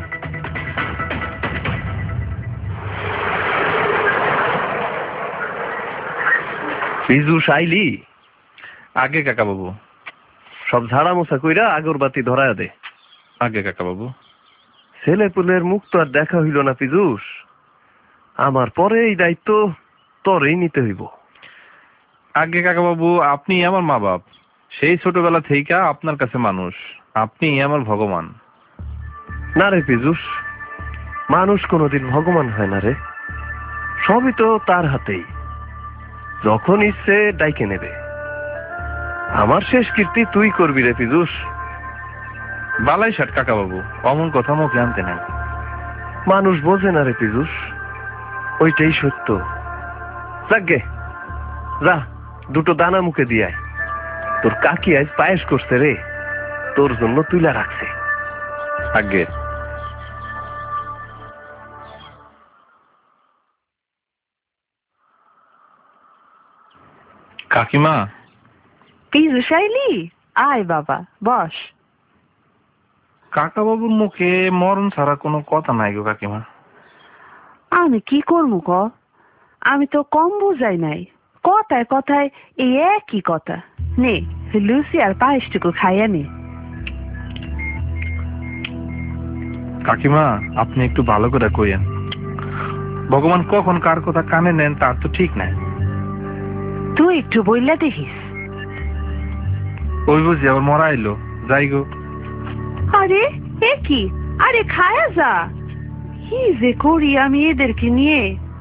পীযূষ আইলি? আগে কাকা বাবু। সব ঝাড়া মোছা কইরা আগরবাতি ধরায় দে। আগে কাকা বাবু। ছেলে পুলের মুখ তো আর দেখা হইল না পীযূষ। আমার পরে এই দায়িত্ব তোরেই নিতে হইব। আগে কাকা বাবু, আপনি আমার মা বাপ। সেই ছোটবেলা থেকে আপনার কাছে মানুষ, আপনি আমার ভগবান। না রে পীযূষ, মানুষ কোনোদিন ভগবান হয় না রে। সবই তো তার হাতেই, যখন ইচ্ছে ডাইকে নেবে। আমার শেষ কীর্তি তুই করবি রে পীযূষ। বালাই ষাট কাকা বাবু, অমন কথা মুখে আনতে নাই। মানুষ বোঝে না রে পীযূষ, ওইটাই সত্য। যাগে যা, দুটো দানা মুখে দিয়ায়। তোর কাকি আজ পায়েস করছে রে, তোর জন্য তুইলা রাখছে। আগে কাকিমা। পীযূষ আইলি? আয় বাবা, বস। কাকা বাবুর মুখে মরণ ছাড়া কোনো কথা নাই গো কাকিমা। আমি কি করবো ক? আমি তো কম বুঝাই নাই। কথায় কথায় এই একই কথা। নে লুচি আর পায়েসটুকু খাইয়া নে। কাকিমা, আপনি একটু ভালো করে কইেন। ভগবান কখন কার কথা কানে নেন তার তো ঠিক নাই। তুই একটু বইলা দেখিস। ওই বুঝি আবার মরা এলো, যাই গো। আরে এ কি? আরে খায়া যা। কি যে করি আমি এদেরকে নিয়ে।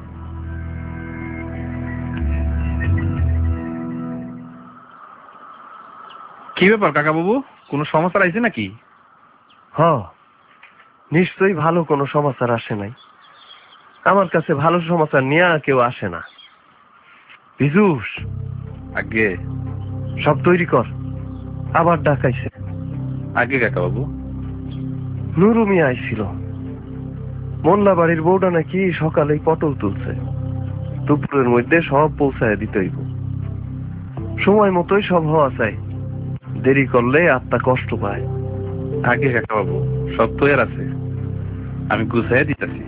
কি ব্যাপার কাকা বাবু, কোনো সমস্যা আইছে নাকি? হ, নিশ্চয়ই ভালো কোনো সমাচার আসে নাই। আমার কাছে ভালো সমাচার নিয়ে কেউ আসে না। পীযূষ, আগে সব তৈরি কর, আবার ডাকাইছে। আগে কাকা বাবু। নুরু মিয়া আইছিল। মোল্লা বাড়ির বউটা নাকি সকালেই পটল তুলছে। দুপুরের মধ্যে সব পৌঁছায় দিতে হইব। সময় মতোই সব হওয়া চাই, দেরি করলে আত্মা কষ্ট পায়। আগে কাকা বাবু, সব তৈরি আছে, আমি গুছাইয়া দিতেছি।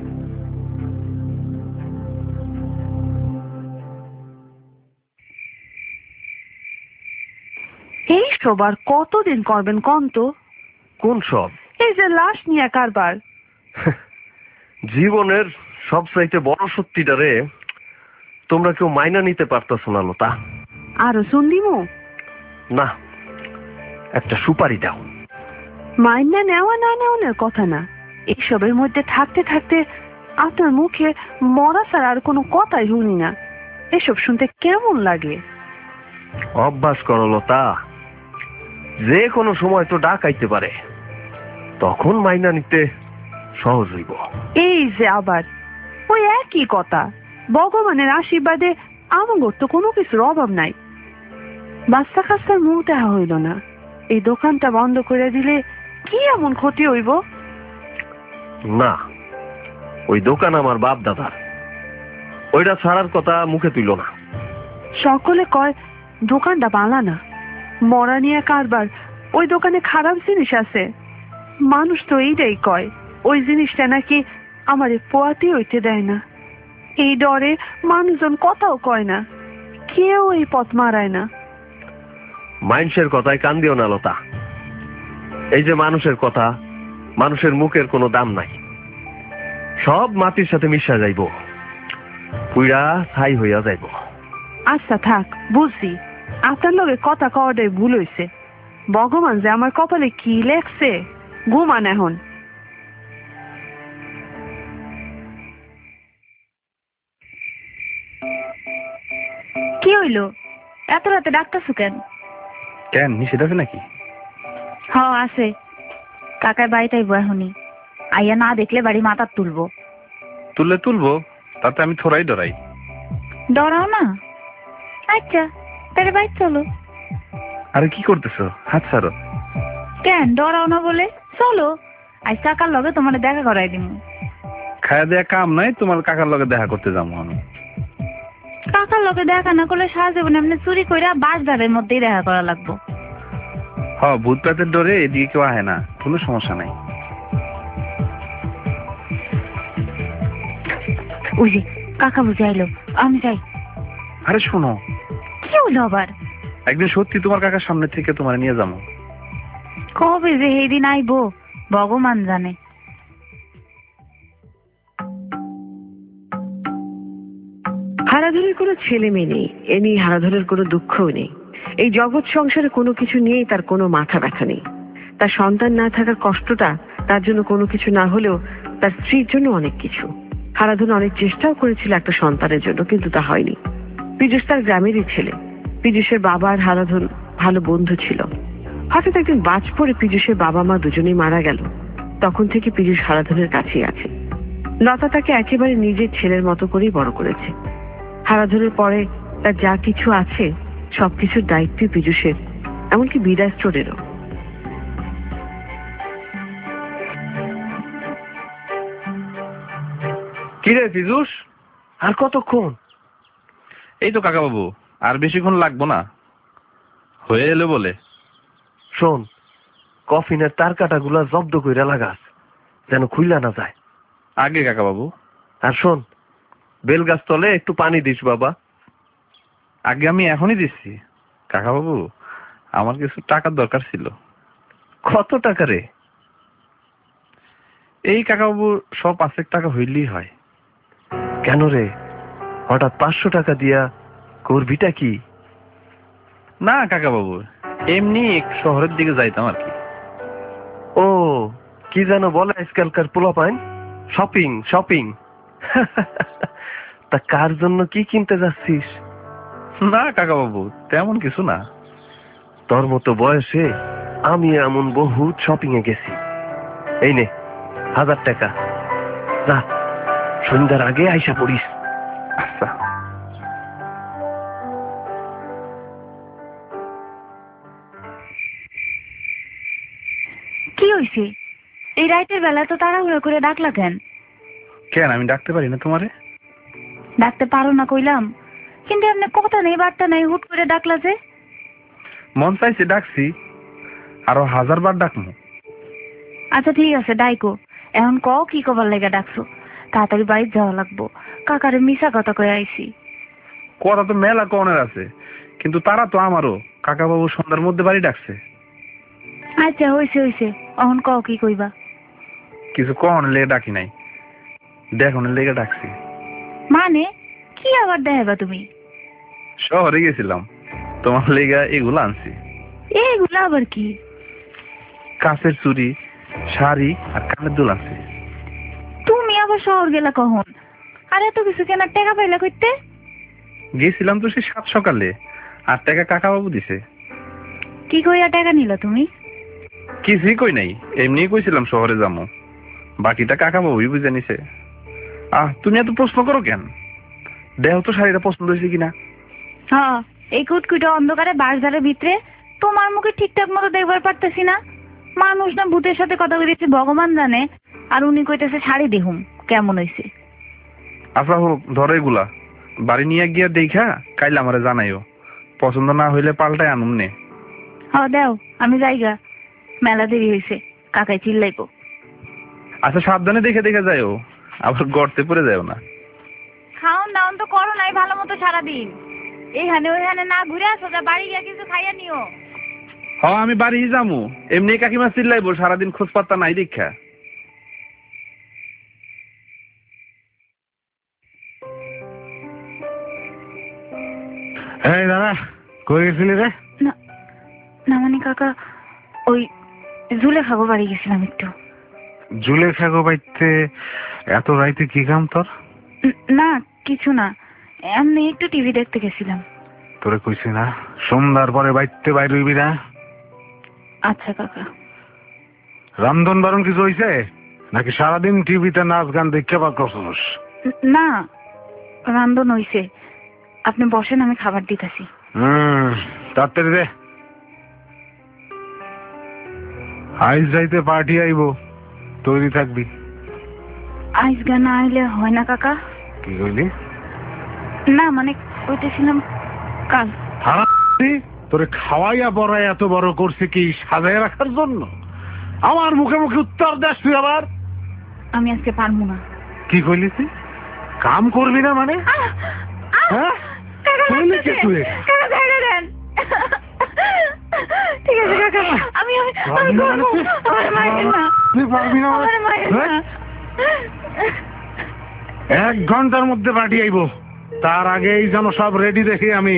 এই সব আর কতদিন করবেন কন তো? কোন সব? এই যে লাশ নিয়ে কারবার। জীবনের সবচাইতে বড় সত্যিটা রে তোমরা কেউ মাইনা নিতে পারতেছো না লতা। আরো শুন দিমু? না, একটা সুপারি দাও। মাইনা নেওয়া না নেওয়ার কথা না, এইসবের মধ্যে থাকতে থাকতে আপনার মুখে মরা ছাড়া আর কোনো কথাই শুনি না। এসব শুনতে কেমন লাগে? অভ্যাস করো লতা, যে কোনো সময় তো ডাক আইতে পারে, তখন মাইনা নিতে সহজ হইব। এই যে আবার ওই একই কথা, ভগবানের আশীর্বাদে আমাগর তো কোনো কিছুর অভাব নাই। বাচ্চা কাচ্চার মুখ দেখা হইল না, এই দোকানটা বন্ধ করে দিলে কি এমন ক্ষতি হইব? না, ওই দোকান আমার বাপ দাদার, ওইটা ছাড়ার কথা মুখে তুইল না। সকলে কয় দোকানটা বালা না, মরা নিয়ে কারবার, ওই দোকানে খারাপ জিনিস আছে। মানুষ তো এইটাই কয়, ওই জিনিসটা নাকি আমারে পোয়াতে হইতে দেয় না। এই ডরে মানুষজন কথাও কয় না, কেউ এই পথ মারায় না। মানুষের কথায় কান দিও না লতা। এই যে মানুষের কথা, মানুষের মুখের কোনো দাম নাই, সব মাটির সাথে মিশা যাইব, পুইরা ছাই হইয়া যাইব। আচ্ছা থাক, বুঝছি আপনার লগে কথা কওয়াটাই ভুল হইছে। ভগবান যে আমার কপালে কি লেখছে, ঘুমান এখন। কি হইলো? এত রাতে ডাকতেছো কেন? কেন, নিষেধ আছে নাকি? হ আছে, কাকার বাড়িটাই এখনই আইয়া না দেখলে বাড়ি মাথার তুলবো। তুললে তুলবো, তাতে আমি থোড়াই ডরাই। ডরাও না? আচ্ছা তাহলে বাইর চলো। আরে কি করতেছো? হাত ছাড়ো। কেন ডরাও না বলে? চলো, আজ কাকার লগে তোমার দেখা করাই দিব। খায়া দেয়া কাম নাই, তোমার কাকার লগে দেখা করতে যাবো আমি। কাকার লগে দেখা না করলে সারা জীবন এমনি চুরি কইরা বাসদারের মধ্যেই দেখা করা লাগবো। হ, ভূত প্রেতের ডরে এদিকে কেউ আহে না, কোনো সমস্যা নাই। ওই যে কাকা বুঝে আইলো, আমি যাই। আরে শোনো, কি হইলো আবার? একদিন সত্যি তোমার কাকার সামনে থেকে তোমার নিয়ে যাবো। কবে যে এই দিন আইবো ভগবান জানে। হারাধনের কোনো ছেলে মেয়ে নেই, এ নিয়ে হারাধনের কোনো দুঃখও নেই। এই জগৎ সংসারে কোনো কিছু নিয়েই তার কোনো মাথা ব্যথা নেই। তার সন্তান না থাকার কষ্টটা তার জন্য কোনো কিছু না হলেও তার স্ত্রীর জন্য অনেক কিছু। হারাধন অনেক চেষ্টাও করেছিল একটা সন্তানের জন্য, কিন্তু তা হয়নি। পীযুষ তার গ্রামেরই ছেলে। পীযুষের বাবা আর হারাধন ভালো বন্ধু ছিল। হঠাৎ একদিন বাজ পড়ে পীযুষের বাবা মা দুজনেই মারা গেল। তখন থেকে পীযুষ হারাধনের কাছেই আছে। লতা তাকে একেবারে নিজের ছেলের মতো করেই বড় করেছে। হারাধনের পরে তার যা কিছু আছে সবকিছুর দায়িত্বই পীযুষের, এমনকি বিদায় স্টোরেরও। কিরে পীযুষ, আর কতক্ষণ? এই তো কাকা বাবু, আর বেশিক্ষণ লাগবো না, হয়ে এলো বলে। শোন, কফিনের তার কাটা গুলা জব্দ কইরা লাগাস, যেন খুইলা না যায়। আগে কাকা বাবু। আর শোন, বেলগাছ তলে একটু পানি দিস বাবা। আগে আমি এখনই দিচ্ছি কাকা বাবু, আমার কিছু টাকার দরকার ছিল। কত টাকা রে? এই কাকা বাবু সব পাঁচেক টাকা হইলেই হয়। কেন রে, হঠাৎ পাঁচশো টাকা দিয়া করবিটা কি? না কাকা বাবু, এমনি একটু শহরের দিকে যাইতাম আর কি। ও, কি যেন বলে আজকালকার পোলাপাইন, শপিং শপিং। তা কার জন্য কি কিনতে যাচ্ছিস? না কাকা বাবু, তেমন কিছু না। তোর মতো বয়সে আমি এমন বহুত শপিং এ গেছি। এই নে হাজার টাকা, যা সন্ধ্যার আগে আইসা পড়িস। আচ্ছা। কি হইছে? এই রাইতের বেলা তো তাড়াহুড়ো করে ডাকলা কেন? কেন, আমি ডাকতে পারি না তোমারে? ডাকতে পারো না কইলাম, কিন্তু এমনি কথা নেই বার্তা নেই, হুট করে ডাকলা যে? মন চাইছে ডাকছি, আরো হাজার বার ডাকমু। আচ্ছা ঠিক আছে ডাইকো, এখন কও কি কবার লেগে ডাকছো? তাড়াতাড়ি বাড়ি যাওয়া লাগবো, কাকারে মিশা কথা কয়ে আইছি। কথা তো মেলা কনের আছে, কিন্তু তারা তো আমারও। কাকা বাবু সন্ধ্যার মধ্যে বাড়ি ডাকছে। আচ্ছা হইছে হইছে, এখন কও কি কইবা? কিছু কনের লেগে ডাকি নাই, দেখনের লেগে ডাকছি। মানে কি কি আবার দেখাবা তুমি? শহরে গেছিলাম, তোমার লেগা এগুলো আনছি। এইগুলা আবার কি? কাছের চুড়ি, শাড়ি আর কানের দুল আনছি। তুমি আবার শহর গেলা কখন? আর এত কিছু কেনার টাকা পাইলা কইতে? গেছিলাম তো সে সাত সকালে, আর টাকা কাকা বাবু দিছে। কি কইয়া টাকা নিলা তুমি? কিছুই কই নাই, এমনি কইছিলাম শহরে যাবো, বাকিটা কাকা বাবুই বুঝে নিছে। আহ তুমি এত প্রশ্ন করো কেন? দেহ তো শাড়িটা পছন্দ হয়েছে কিনা। হ্যাঁ, এই কুটকুটা অন্ধকারে বাসধারের ভিতরে তোমার মুখে ঠিকঠাক মতো দেখবার পারতেছি না। মানুষ না ভূতের সাথে কথা কইতেছে ভগবান জানে, আর উনি কইতেছে শাড়ি দেখুম কেমন হইছে। আচ্ছা হোক, ধরো এগুলা বাড়ি নিয়ে গিয়া দেখা কাইলে আমারে জানাইও, পছন্দ না হইলে পাল্টাই আনুম নে। হ্যাঁ দেও, আমি যাইগা, মেলা দেরি হয়েছে, কাকাই চিল্লাইবো। আচ্ছা সাবধানে দেখে দেখে যাইও, আবার গর্তে পড়ে যাও না। খাওন দাওন তো করো নাই ভালো মতো সারাদিন, এইখানে ওইখানে না ঘুরে আসো, যা বাড়ি গিয়া কিছু খাইয়া নিও। হ্যাঁ আমি বাড়ি যামু, এমনি কাকিমা চিল্লাইবো সারাদিন খোঁজ পাত্তা নাই দেখা। এই দাদা, কই গেছিলি রে? না না মানে কাকা, ওই জুলেখাগো বাড়ি গেছিলাম একটু। জুলেখা গো বাইতে এত রাইতে কি কাম তোর? ন- না কিছু না, এমনি একটু টিভি দেখতে গেছিলাম। তোরে কইছি না সন্ধ্যার পরে বাইতে বাইর হইবি না। আচ্ছা কাকা। রামধন বারণ কিছু হইছে নাকি সারাদিন টিভিতে নাচ গান দেখতে পার করছস? ন- না রান্ধন হইছে, আপনি বসেন, আমি খাবার দিতেছি। হুম, তাড়াতাড়ি দে। আইস যাইতে পার্টি আইব, তৈরি থাকবি। আইস গা না আইলে হয় না কাকা। কি কইলি? না মানে কইতেছিলাম কাল। হারামি, তোরে খাওয়াইয়া বড়াই এত বড় করছে কি সাজায় রাখার জন্য? আমার মুখে মুখে উত্তর দেস তুই আবার। আমি আজকে পারবো না। কি কইলি তুই? কাম করবি না মানে? আহ! আহ! হ্যাঁ? কাকা কইলি কি লাগতেছে! তুই? কাকা ছেড়ে দেন। ঠিক আছে কাকা, আমি আমি আমি করবো। আমার মায়ের না, তুই পারবি না? আমার মায়ের না। হ্যাঁ? এক ঘন্টার মধ্যে পার্টি আইব, তার আগেই যেন সব রেডি দেখি আমি।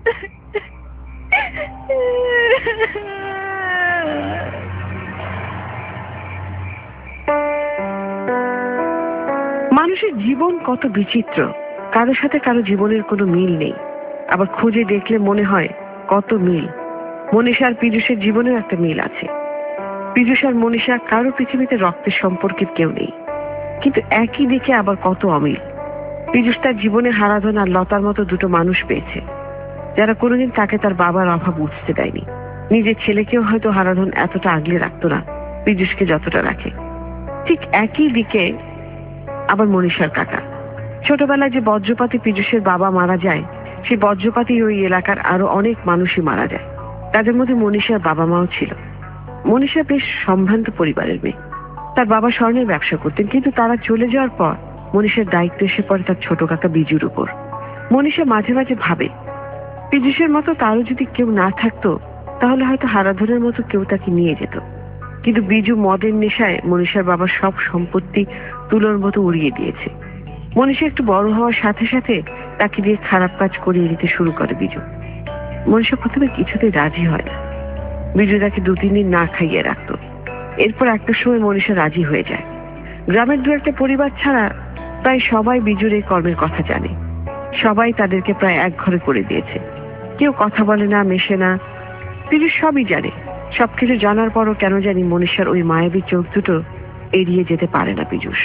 মানুষের জীবন কত বিচিত্র, কারোর সাথে কারো জীবনের কোনো মিল নেই, আবার খুঁজে দেখলে মনে হয় কত মিল। মনীষা আর পীযূষের জীবনেও একটা মিল আছে। পীযূষ আর মনীষা কারো পৃথিবীতে রক্তের সম্পর্কের কেউ নেই, কিন্তু একই দিকে আবার কত অমিল। পীযূষ তার জীবনে হারাধন আর লতার মতো দুটো মানুষ পেয়েছে, যারা কোনোদিন তাকে তার বাবার অভাব বুঝতে দেয়নি। নিজের ছেলেকেও হয়তো হারাধন এতটা আগলে রাখতো না পীযূষকে যতটা রাখে। ঠিক একই দিকে আবার মনীষার কাকা। ছোটবেলায় যে বজ্রপাতে পীযূষের বাবা মারা যায়, সেই বজ্রপাতে ওই এলাকার আরো অনেক মানুষই মারা যায়। তাদের মধ্যে মনীষার বাবা মাও ছিল। মনীষা বেশ সম্ভ্রান্ত পরিবারের মেয়ে। তার বাবা স্বর্ণের ব্যবসা করতেন, কিন্তু তারা চলে যাওয়ার পর মনীষার দায়িত্ব এসে পড়ে তার ছোট কাকা বিজুর উপর। মনীষা মাঝে মাঝে ভাবে, পীযূষের মতো তারও যদি কেউ না থাকতো, তাহলে হয়তো হারাধনের মতো কেউ তাকে নিয়ে যেত। কিন্তু বিজু মদের নেশায় মনীষার বাবার সব সম্পত্তি তুলোর মতো উড়িয়ে দিয়েছে। মনীষা একটু বড় হওয়ার সাথে সাথে তাকে দিয়ে খারাপ কাজ করিয়ে দিতে শুরু করে বিজু। মনীষা প্রথমে কিছুতেই রাজি হয় না। বিজু তাকে দু তিন দিন না খাইয়ে রাখতো। এরপর একটা সময় মনীষা রাজি হয়ে যায়। গ্রামের দু একটা পরিবার ছাড়া প্রায় সবাই বিজুর এই কর্মের কথা জানে। সবাই তাদেরকে প্রায় এক ঘরে করে দিয়েছে। কেউ কথা বলে না, মেশে না। বিজু সবই জানে। সবকিছু জানার পরও কেন জানি মনীষার ওই মায়াবী চোখ দুটো এড়িয়ে যেতে পারে না পীযূষ।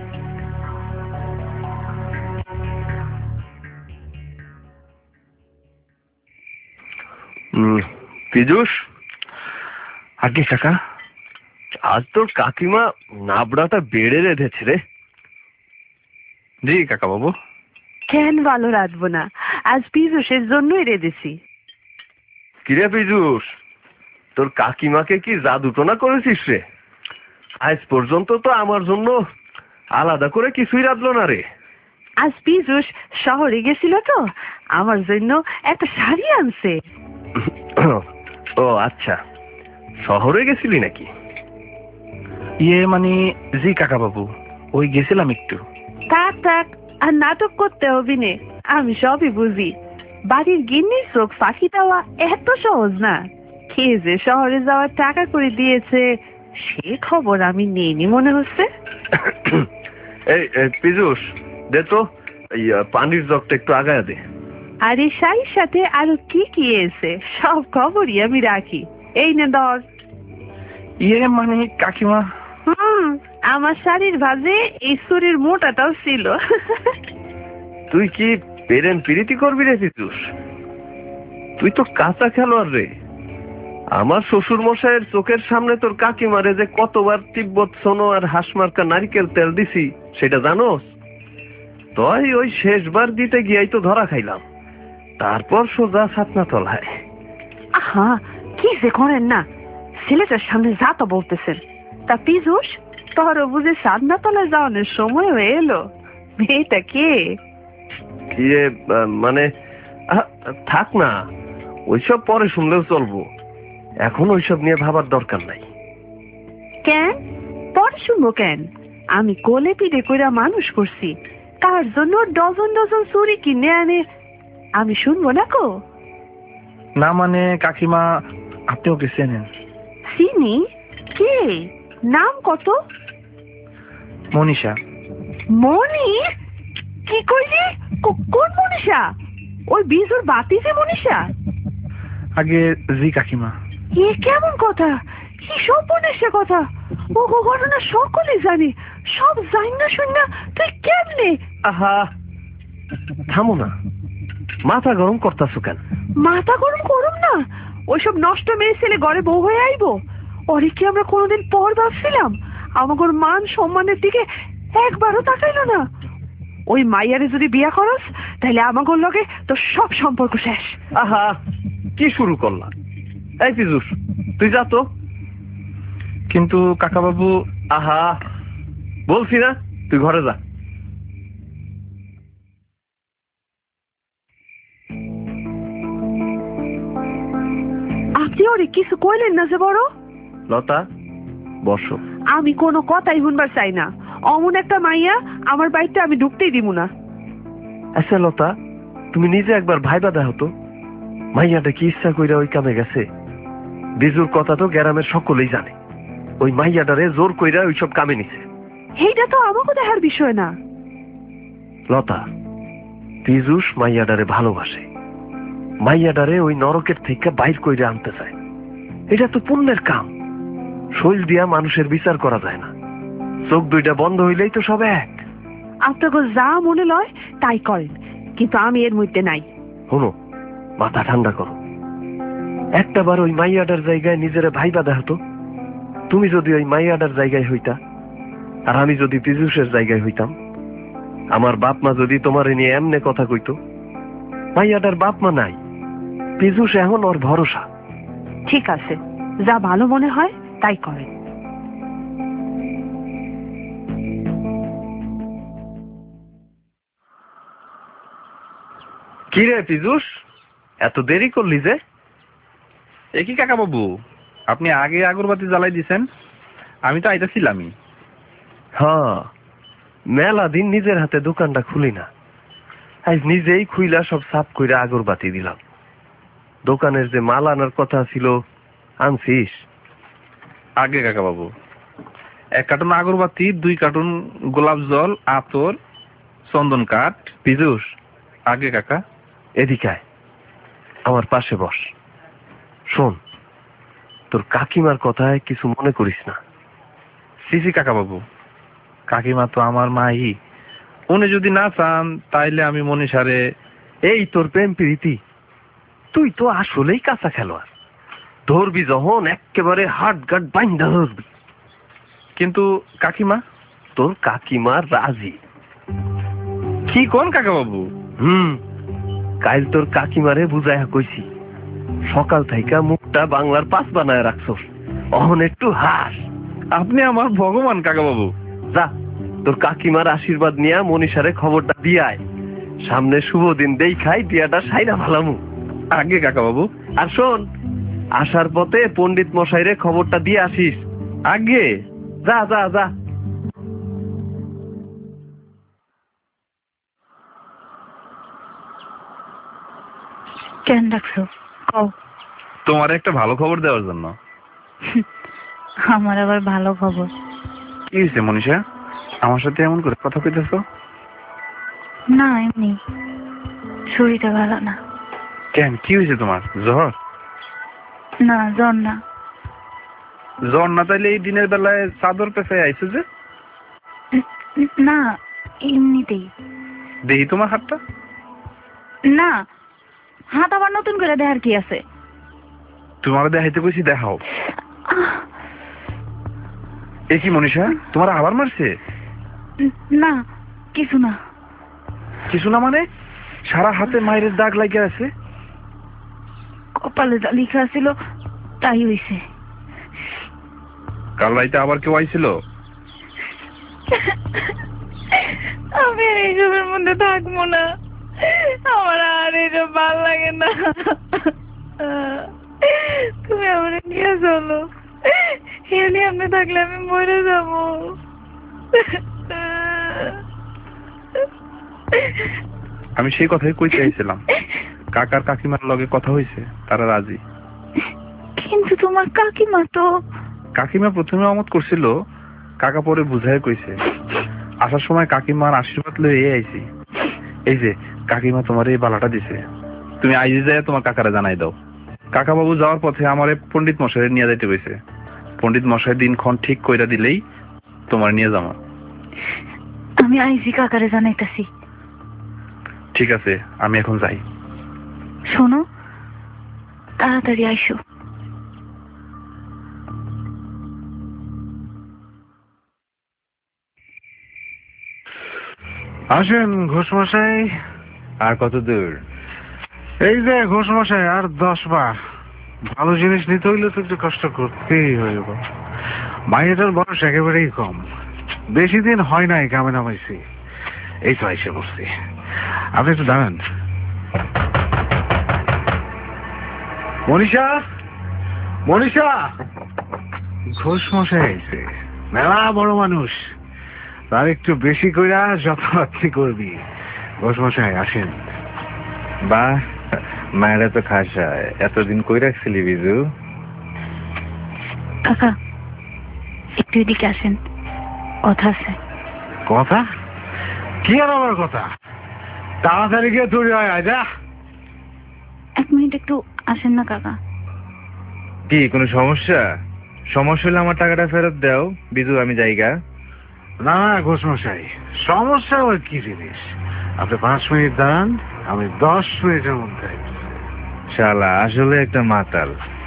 পীযূষ, আগে কাকা, আজ তোর কাকিমা নাবড়াটা বেড়ে রেঁধেছে রে। জি কাকা বাবু। কেন ভালো রাঁধবো না, আজ পীযূষের জন্যই রেঁধেছি। কিরে পীযূষ, তোর কাকিমাকে কি জাদুটোনা করেছিস রে? আজ পর্যন্ত তো আমার জন্য আলাদা করে কিছুই রাঁধলো না রে। আজ পীযূষ শহরে গেছিল তো, আমার জন্য একটা শাড়ি আনছে। ও আচ্ছা, শহরে গেছিলি নাকি? ইয়ে মানে জি কাকা বাবু, ওই গেছিলাম একটু। থাক থাক, আর নাটক করতে হবে নে। আমি সবই বুঝি। বাড়ির গিন্নির চোখ ফাঁকি দেওয়া এত সহজ না। কে যে শহরে যাওয়ার টাকা করে দিয়েছে সে খবর আমি নেইনি মনে হচ্ছে। এই এই, পীযূষ দে তো এই আহ, পানির জগটা একটু আগায় দে। আর এই শাড়ির সাথে আরো কি কি এসে সব খবরই আমি রাখি। এই নে ধর। ইয়ে মানে কাকিমা, হুম, আমার শাড়ির ভাজে এই শরীর মোটাটাও ছিল। তুই কি পেরেন পিরিতি করবি রে পীযূষ? তুই তো কাঁচা খেলোয়াড় রে। আমার শ্বশুর মশাইয়ের চোখের সামনে তোর কাকিমারে যে কতবার তিব্বত সোনো আর হাঁসমার্কা নারিকেল তেল দিছি সেটা জানোস? তাই ওই শেষবার দিতে গিয়াই তো ধরা খাইলাম, তারপর সোজা ছাতনা তলায়। আহা, কি যে করেন না, ছেলেটার সামনে যা তো বলতেছেন। তা পীযূষ, তোরও বুঝে সাধনা তলায় যাওয়ানোর সময় হয়ে এলো? মেয়েটা কে? কি এ, আহ, মানে আহ, থাক না, ওইসব পরে শুনলেও চলবো, এখন ওইসব নিয়ে ভাবার দরকার নাই। কেন পরে শুনবো কেন? আমি কোলে পিঠে কইরা মানুষ করছি, তার জন্য ডজন ডজন চুরি কিনে আনে আমি শুনবো না কো? না মানে কাকিমা, আপনি ওকে চেনেন? চিনি। কে? নাম কত? মনীষা। মনি? কি কইলি? কো- কোন মনীষা? ওই বীজুর বাতি যে মনীষা? আগে জি কাকিমা। এ কেমন কথা? কি সব মনীষা কথা? ও গো, ঘটনা সকলে জানি, সব জানি না শুন না তুই কেমনে? আহা থামো না, মাথা গরম করতেছো কেন? মাথা গরম করুম না? ওইসব নষ্ট মেয়ে ছেলে ঘরে বউ হয়ে আইবো? ওরে কি আমরা কোনোদিন পর ভাবছিলাম? আমাগর মান সম্মানের দিকে একবারও তাকাইলো না। ওই মাইয়ারে যদি বিয়া করস তাহলে আমাগর লগে তো সব সম্পর্ক শেষ। আহা কি শুরু করলা? এই পীযূষ তুই যা তো। কিন্তু কাকাবাবু, আহা বলছি না তুই ঘরে যা। আপনি ওরে কিছু কইলেন না যে বড়? লতা বসো। আমি কোনো কথাই শুনবার চাই না। অমন একটা মাইয়া আমার বাড়িতে আমি ঢুকতেই দিব না। আচ্ছা লতা, তুমি নিজে একবার ভাইবা দেখো তো, মাইয়াটা কি ইচ্ছা কইরা ওই কামে গেছে? বিজুর কথা তো গ্রামের সকলেই জানে, ওই মাইয়াটারে জোর কইরা ওইসব কামে নিছে। এইটা তো আমাকে দেখার বিষয় না। লতা, পীযূষ মাইয়াডারে ভালোবাসে, মাইয়াডারে ওই নরকের থেকে বাইর কইরা আনতে চায়। এটা তো পুণ্যের কাম, শৈল দিয়া মানুষের বিচার করা যায় না। চোখ দুইটা বন্ধ হইলেই তো সব এক। আপনাকে যা মনে লয় তাই করেন, কিন্তু আমি এর মধ্যে নাই। শোনো, মাথা ঠান্ডা করো, একটা বার ওই মাইয়াডার জায়গায় নিজের ভাইবা দেখো। তুমি যদি ওই মাইয়াডার জায়গায় হইতা, আর আমি যদি পীযূষের জায়গায় হইতাম, আমার বাপ মা যদি তোমার নিয়ে এমনে কথা কইতো। মাইয়াডার বাপ মা নাই, পীযূষ এখন ওর ভরসা। ঠিক আছে, যা ভালো মনে হয় তাই করেন। কি রে পীযূষ, এত দেরি করলি যে? এ কি কাকাবাবু, আপনি আগে আগরবাতি জ্বালাই দিছেন, আমি তো আইতাছিলামই। হ্যাঁ, মেলা দিন নিজের হাতে দোকানটা খুলি না, আজ নিজেই খুইলা সব সাফ কইরা আগরবাতি দিলাম। দোকানের যে মাল আনার কথা ছিল আনছিস? আগে কাকাবাবু, এক কার্টুন আগরবাতি, দুই কার্টুন গোলাপ জল, আতর, চন্দন কাঠ। পীযূষ আগে কাকা। এদিকে আয়, আমার পাশে বস। শোন, তোর কাকিমার কথায় কিছু মনে করিস না। সিসি কাকাবাবু, কাকিমা তো আমার মাই, উনি যদি না চান তাইলে আমি মনীষারে। এই তোর প্রেম প্রীতি, তুই তো আসলেই কাঁচা খেলোয়াড়। ধরবি যখন একেবারে হাট গাট বাইন্ধা ধরবি। কিন্তু কাকিমা, তোর কাকিমা রাজি। কি কোন কাকাবাবু? হুম, কাল তোর কাকিমারে বুঝাইয়া কইছি, সকাল থেকে মুখটা বাংলার পাঁচ বানায় রাখছো, অহন একটু হাস। আপনি আমার ভগবান কাকাবাবু। যা, তোর কাকিমার আশীর্বাদ নিয়া মনীষারে খবরটা দিয়ায়, সামনে শুভ দিন দেই খাই বিয়াটা সাইরা ভালামু। আগে কাকাবাবু। আর শোন, আসার পথে পণ্ডিত মশাইরে খবরটা দিয়ে আসিস। আগে যা যা যা। কেন ডাকছো কও? তোমার একটা ভালো খবর দেওয়ার জন্য। আমার আবার ভালো খবর? কি হয়েছে মনীষা, আমার সাথে এমন করে কথা কইতেছো? না এমনি, শরীরটা ভালো না। কেন, কি হয়েছে তোমার? জ্বর? না জ্বর না। জ্বর না তাইলে এই দিনের বেলায় চাদর পেঁচায় আইছো যে? না এমনিতেই। দেখি তোমার হাতটা। না, হাত আবার নতুন করে দেখার কি আছে? তোমার দেখাইতে কইছি, দেখাও। এ কি মনীষা, তোমার আবার মারছে? না কিছু না। কিছু না মানে? সারা হাতে মায়ের দাগ লাগিয়ে আছে। কপালে যা লিখা ছিল তাই হইছে। কাল রাইতে আবার কেউ আইছিল? আমি আর এইসবের মধ্যে থাকবো না, আমার আর এইসব ভাল লাগে না। তুমি আমার নিয়ে চলো, এনে আপনি থাকলে আমি মরে যাবো। আমি সেই কথাই কইতে চাইছিলাম। কাকার কাকিমার লগে কথা হইছে, তারা রাজি। কিন্তু তোমার কাকিমা তো। কাকিমা প্রথমে অমত করছিল, কাকা পরে বুঝাই কইছে। আসার সময় কাকিমার আশীর্বাদ লয়ে আইছি। এই যে কাকিমা তোমার এই বালাটা দিছে, তুমি আইজি যায় তোমার কাকারা জানাই দাও। কাকা বাবু যাওয়ার পথে আমারে পণ্ডিত মশাই নিয়ে যাইতে কইছে। পণ্ডিত মশাই দিনক্ষণ ঠিক কইরা দিলেই তোমার নিয়ে যাবো। আমি আইজি কাকারে জানাইতাছি। ঠিক আছে, আমি এখন যাই। শোনো, তাড়াতাড়ি আইসো। আসেন ঘোষমশাই। আর কত দূর? এই যে ঘোষমশাই, আর দশ বার। ভালো জিনিস নিতে হইলে তো একটু কষ্ট করতেই হইব। মাইনেটার বয়স একেবারেই কম, বেশি দিন হয় নাই কামে নামাইছি, এই তো আইসে বসছি। আপনি একটু দাঁড়ান। মনীষা, মনীষা। ঘোষমশাই আইছে, মেলা বড় মানুষ, তার একটু বেশি কইরা যত্নপাতি করবি। ঘোষমশাই আসেন। বা মায়েরা তো খাসা, এতদিন কই রাখছিলি বিজু? কাকা একটু এদিকে আসেন, কথা আছে। কথা? কি আর আমার কথা? তাড়াতাড়ি গিয়ে তৈরি হয়, যা। এক মিনিট একটু আসেন না কাকা। কি কোনো সমস্যা? সমস্যা হলে আমার টাকাটা ফেরত দাও বিজু, আমি জায়গা। না না ঘোষমশাই, সমস্যা ওর কি জিনিস? আপনি পাঁচ মিনিট দাঁড়ান, আমি দশ মিনিটের মধ্যে। শালা আসলে একটা মাতাল।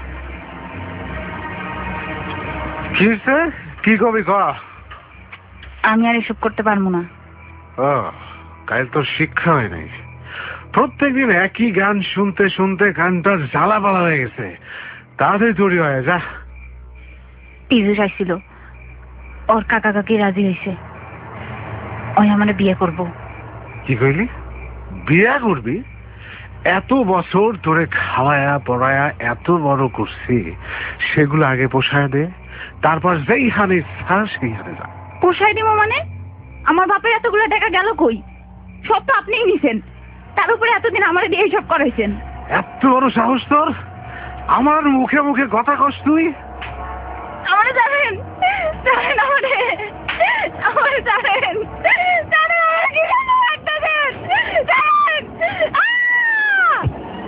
কি হইছে? কি কবি ক? আমি আর এসব করতে পারবো না। ও, কাল তোর শিক্ষা হয় নাই। প্রত্যেকদিন একই গান শুনতে শুনতে গানটার জ্বালা পালা হয়ে গেছে। তাড়াতাড়ি তৈরি হয়, যা। পিজু চাইছিল, ওর কাকা কাকি রাজি হয়েছে, ওই আমার বিয়ে করব। কি কইলি? বিয়া করবি? এত বছর ধরে খাওয়ায়া পড়ায়া এত বড় করছি, সেগুলো আগে পোষায় দে, তারপর যেই হানে ইচ্ছা সেই হানে যা। পোষাই দিব মানে? আমার বাপের এতগুলো টাকা গেল কই? সব তো আপনিই নিছেন, তার উপরে এতদিন আমার দিয়ে সব করাইছেন। এত বড় সাহস তোর, আমার মুখে মুখে কথা কস তুই? আমারে জানেন, জানেন আমারে, আমারে জানেন, জানেন আমারে কি জন্য মারতেছেন? জানেন? আহ!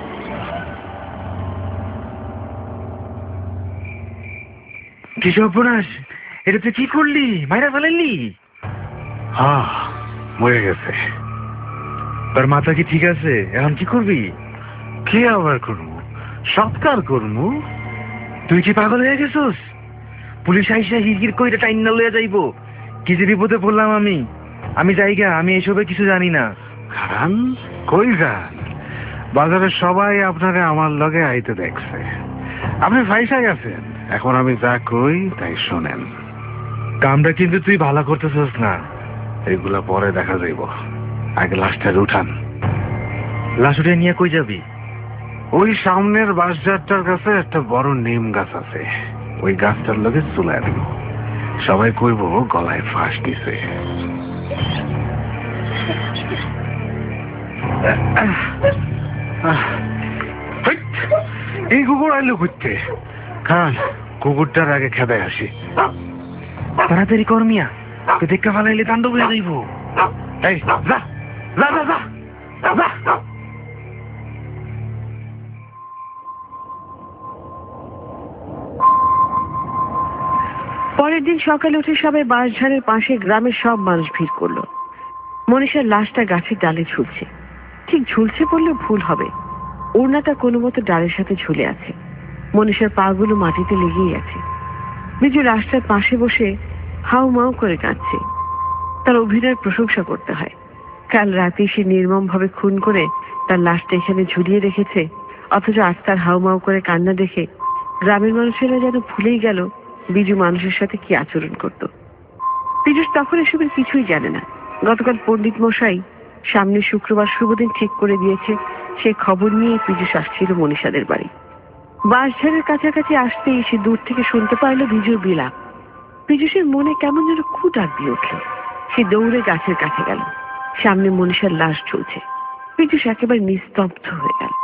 কি সর্বনাশ, এটা তুই কি করলি? মাইরা ফেলাইলি? হ্যাঁ, মরে গেছে। তোর মাথা কি ঠিক আছে? এখন কি করবি? কি আবার করবো? সৎকার করবো। তুই কি পাগল হয়ে গেছিস? পুলিশ আইসা হিরহির কইরা টাইনা লইয়া যাইবো। কি যে বিপদে পড়লাম আমি। আমি জায়গা, আমি এসবে কিছু জানি না। খান কই যান? বাজারে সবাই আপনারে আমার লগে আইতে দেখছে, আপনি ফাইসা গেছেন। এখন আমি যা কই তাই শোনেন। কামটা কিন্তু তুই ভালো করতেছিস না। এগুলা পরে দেখা যাইব, আগে লাশটা উঠান। লাশ উঠে নিয়ে কই যাবি? ওই সামনের বাঁশঝাড়টার কাছে একটা বড় নিম গাছ আছে, ওই গাছটার লগে চুলায় দেব। সবাই কইব গলায় ফাঁস দিছে। এই কুকুর আইলো করতে কাল কুকুরটার আগে খেদায় আসি। তাড়াতাড়ি কর মিয়া, তো দেখা ফালাইলে তাণ্ডব হয়ে যাইব। এই যা যা যা যা যা। পরের দিন সকালে উঠে সবাই বাঁশঝাড়ের পাশে গ্রামের সব মানুষ ভিড় করলো। মনীষার লাশটা গাছের ডালে ঝুলছে, ঠিক ঝুলছে বললেও ভুল হবে। ওড়নাটা কোনো মতো ডালের সাথে ঝুলে আছে, মনীষার পাগুলো মাটিতে লেগেই আছে। বিজু লাশটার পাশে বসে হাউ মাউ করে কাঁদছে। তার অভিনয়ের প্রশংসা করতে হয়। কাল রাতে সে নির্মম ভাবে খুন করে তার লাশটা এখানে ঝুলিয়ে রেখেছে, অথচ আজ তার হাউ মাউ করে কান্না দেখে গ্রামের মানুষেরা যেন ভুলেই গেল বিজু মানুষের সাথে কি আচরণ করত। পীযূষ তখন এসবের কিছুই জানে না। গতকাল পণ্ডিত মশাই সামনে শুক্রবার শুভদিন ঠিক করে দিয়েছে, সে খবর নিয়ে পীযূষ আসছিল মনীষাদের বাড়ি। বাঁশঝাড়ের কাছাকাছি আসতেই সে দূর থেকে শুনতে পারল বিজুর বিলাপ। পীযূষের মনে কেমন যেন খু ডাক দিয়ে উঠল। সে দৌড়ে গাছের কাছে গেল। সামনে মনীষার লাশ ঝুলছে। পীযূষ একেবারে নিস্তব্ধ হয়ে গেল।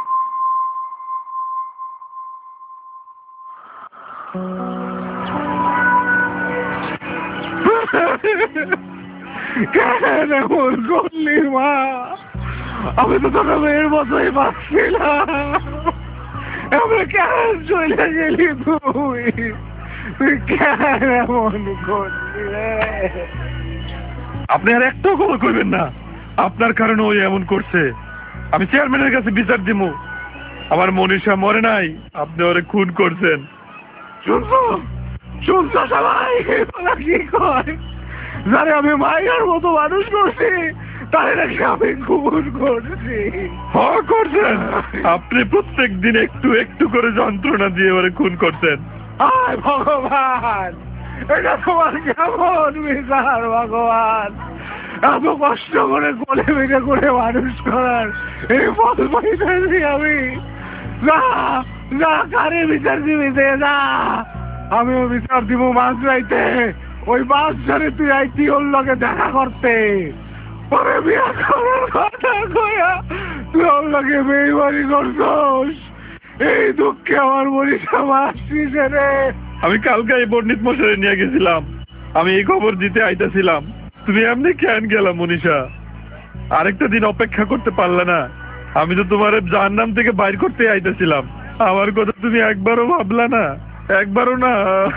কেন এমন করলি মা? আমি তো তোর মেয়ের মতোই বাঁচছিলাম, আমরা কেন চলে গেলি? তুই তুই কেন এমন করলি রে? আপনি আর একটাও কথা কইবেন না। আপনার কারণে ওই এমন করছে। আমি চেয়ারম্যানের কাছে বিচার দিব। আমার মনীষা মরে নাই, আপনি ওরে খুন করছেন। শুনছো শুনছো সবাই? ওরা কি কয়? যারে আমি মায়ের মতো মানুষ করছি তারে নাকি আমি খুন করছি। হ্যাঁ করছেন। আপনি প্রত্যেক দিন একটু একটু করে যন্ত্রণা দিয়ে ওরে খুন করছেন। আয় ভগবান, এটা তোমার কেমন বিচার ভগবান? এত কষ্ট করে কোলে মেরে করে মানুষ করার এই ফল পাইতেছি আমি। যা যা, কারে বিচার দিবি দে, যা। আমিও বিচার দিব মাছ রাইতে। ওই মাছ ধরে তুই আইতি ওর লগে দেখা করতে, পরে বিয়া করার কথা কইয়া তুই ওর লগে বেইমানি করছস। এই দুঃখে আমার মনীষা মারছিস রে। আমি কালকে এই পণ্ডিত মশাই নিয়ে গেছিলাম, আমি এই খবর দিতে আইতাছিলাম। তুমি এমনি কেন গেলাম মনীষা? আরেকটা দিন অপেক্ষা করতে পারলে না? আমি তো তোমার জাহান্নাম থেকে বাইর করতে আইতাছিলাম। আমার কথা তুমি একবারও ভাবলা না? একবারও না?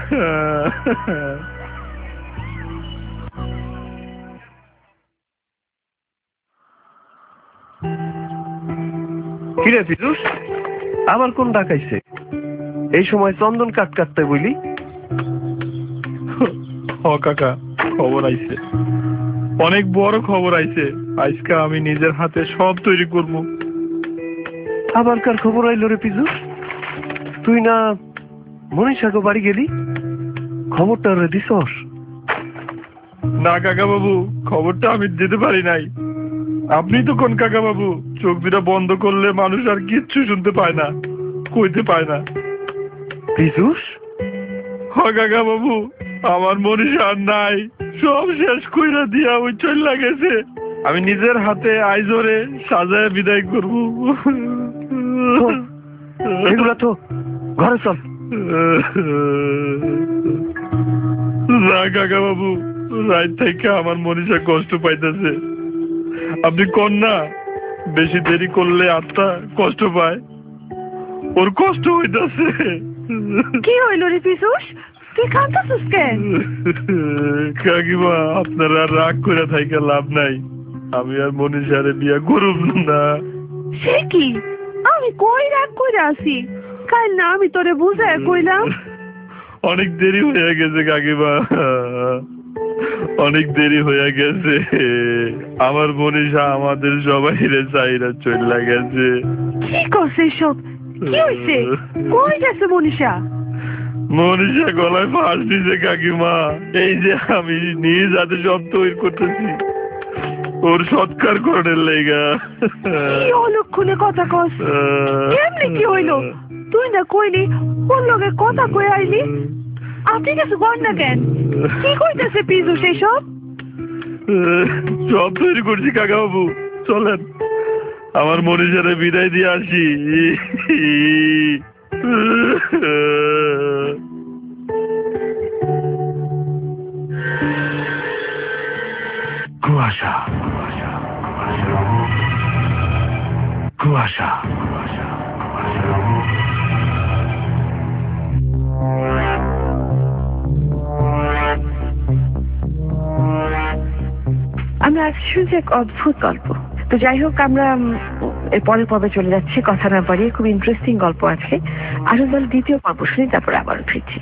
কিরে পীযূষ, আবার কোন ডাকাইছে? এই সময় চন্দন কাট কাটতে বলি? হ কাকা, খবর আইছে, অনেক বড় খবর আইছে। আজকে আমি নিজের হাতে সব তৈরি করবো। আবার কার খবর আইলো রে পীযূষ? তুই না মনীষাকে বাড়ি গেলি, খবরটা রে দিছস? না কাকা বাবু, খবরটা আমি দিতে পারি নাই। আপনি তো কোন কাকা বাবু, চোখ দুটা বন্ধ করলে মানুষ আর কিচ্ছু শুনতে পায় না, কইতে পায় না। পীযূষ, হ কাকা বাবু, আমার মনীষা আর নাই, সব শেষ কইরা দিয়া ওই চল্লা গেছে। আমি নিজের হাতে আইজরে সাজায় বিদায় করবো। এগুলা তো ঘরে চল। না কাকা বাবু, রাত থেকে আমার মনীষা কষ্ট পাইতেছে। আপনি কোন না, বেশি দেরি করলে আত্মা কষ্ট পায়, ওর কষ্ট হইতাছে। কি হইল রে পীযূষ, তুই কাঁদতেছিস কেন? কাকিমা, আপনার আর রাগ করে থাইকা লাভ নাই। আমি আর মনীষারে বিয়া করব না। সে কি? আমি কই রাগ করে আসি? কাল না আমি তোরে বুঝায় কইলাম। অনেক দেরি হয়ে গেছে কাকিমা, অনেক দেরি হয়ে গেছে। আমার মনীষা আমাদের সবাই রে চাইরা চলে গেছে। কি করছে সব? কি হইছে? কই গেছে মনীষা? মনীষা গলায় ফাঁস দিছে কাকিমা। এই যে আমি নিজ হাতে সব তৈরি করতেছি ওর সৎকার করার লেগা। কি অলক্ষণে কথা কস? কেমনে কি হইল? তুই না কইলি ওর লগে কথা কই আইলি? আপনি কিছু কর না কেন? কি কইতেছে পীযূষ এসব? সব তৈরি করছি কাকা বাবু, চলেন আমার মনীষারে বিদায় দিয়ে আসি। কুয়াশা কুয়াশা কুয়াশা কুয়াশা আমরা আজ শুনছি এক অদ্ভুত গল্প। তো যাই হোক, আমরা উম, এর পরের পর্বে চলে যাচ্ছি, কথা না বাড়িয়ে। খুব ইন্টারেস্টিং গল্প আছে। আসল দল দ্বিতীয় পর্ব শুনি, তারপরে আবারও ফিরছি।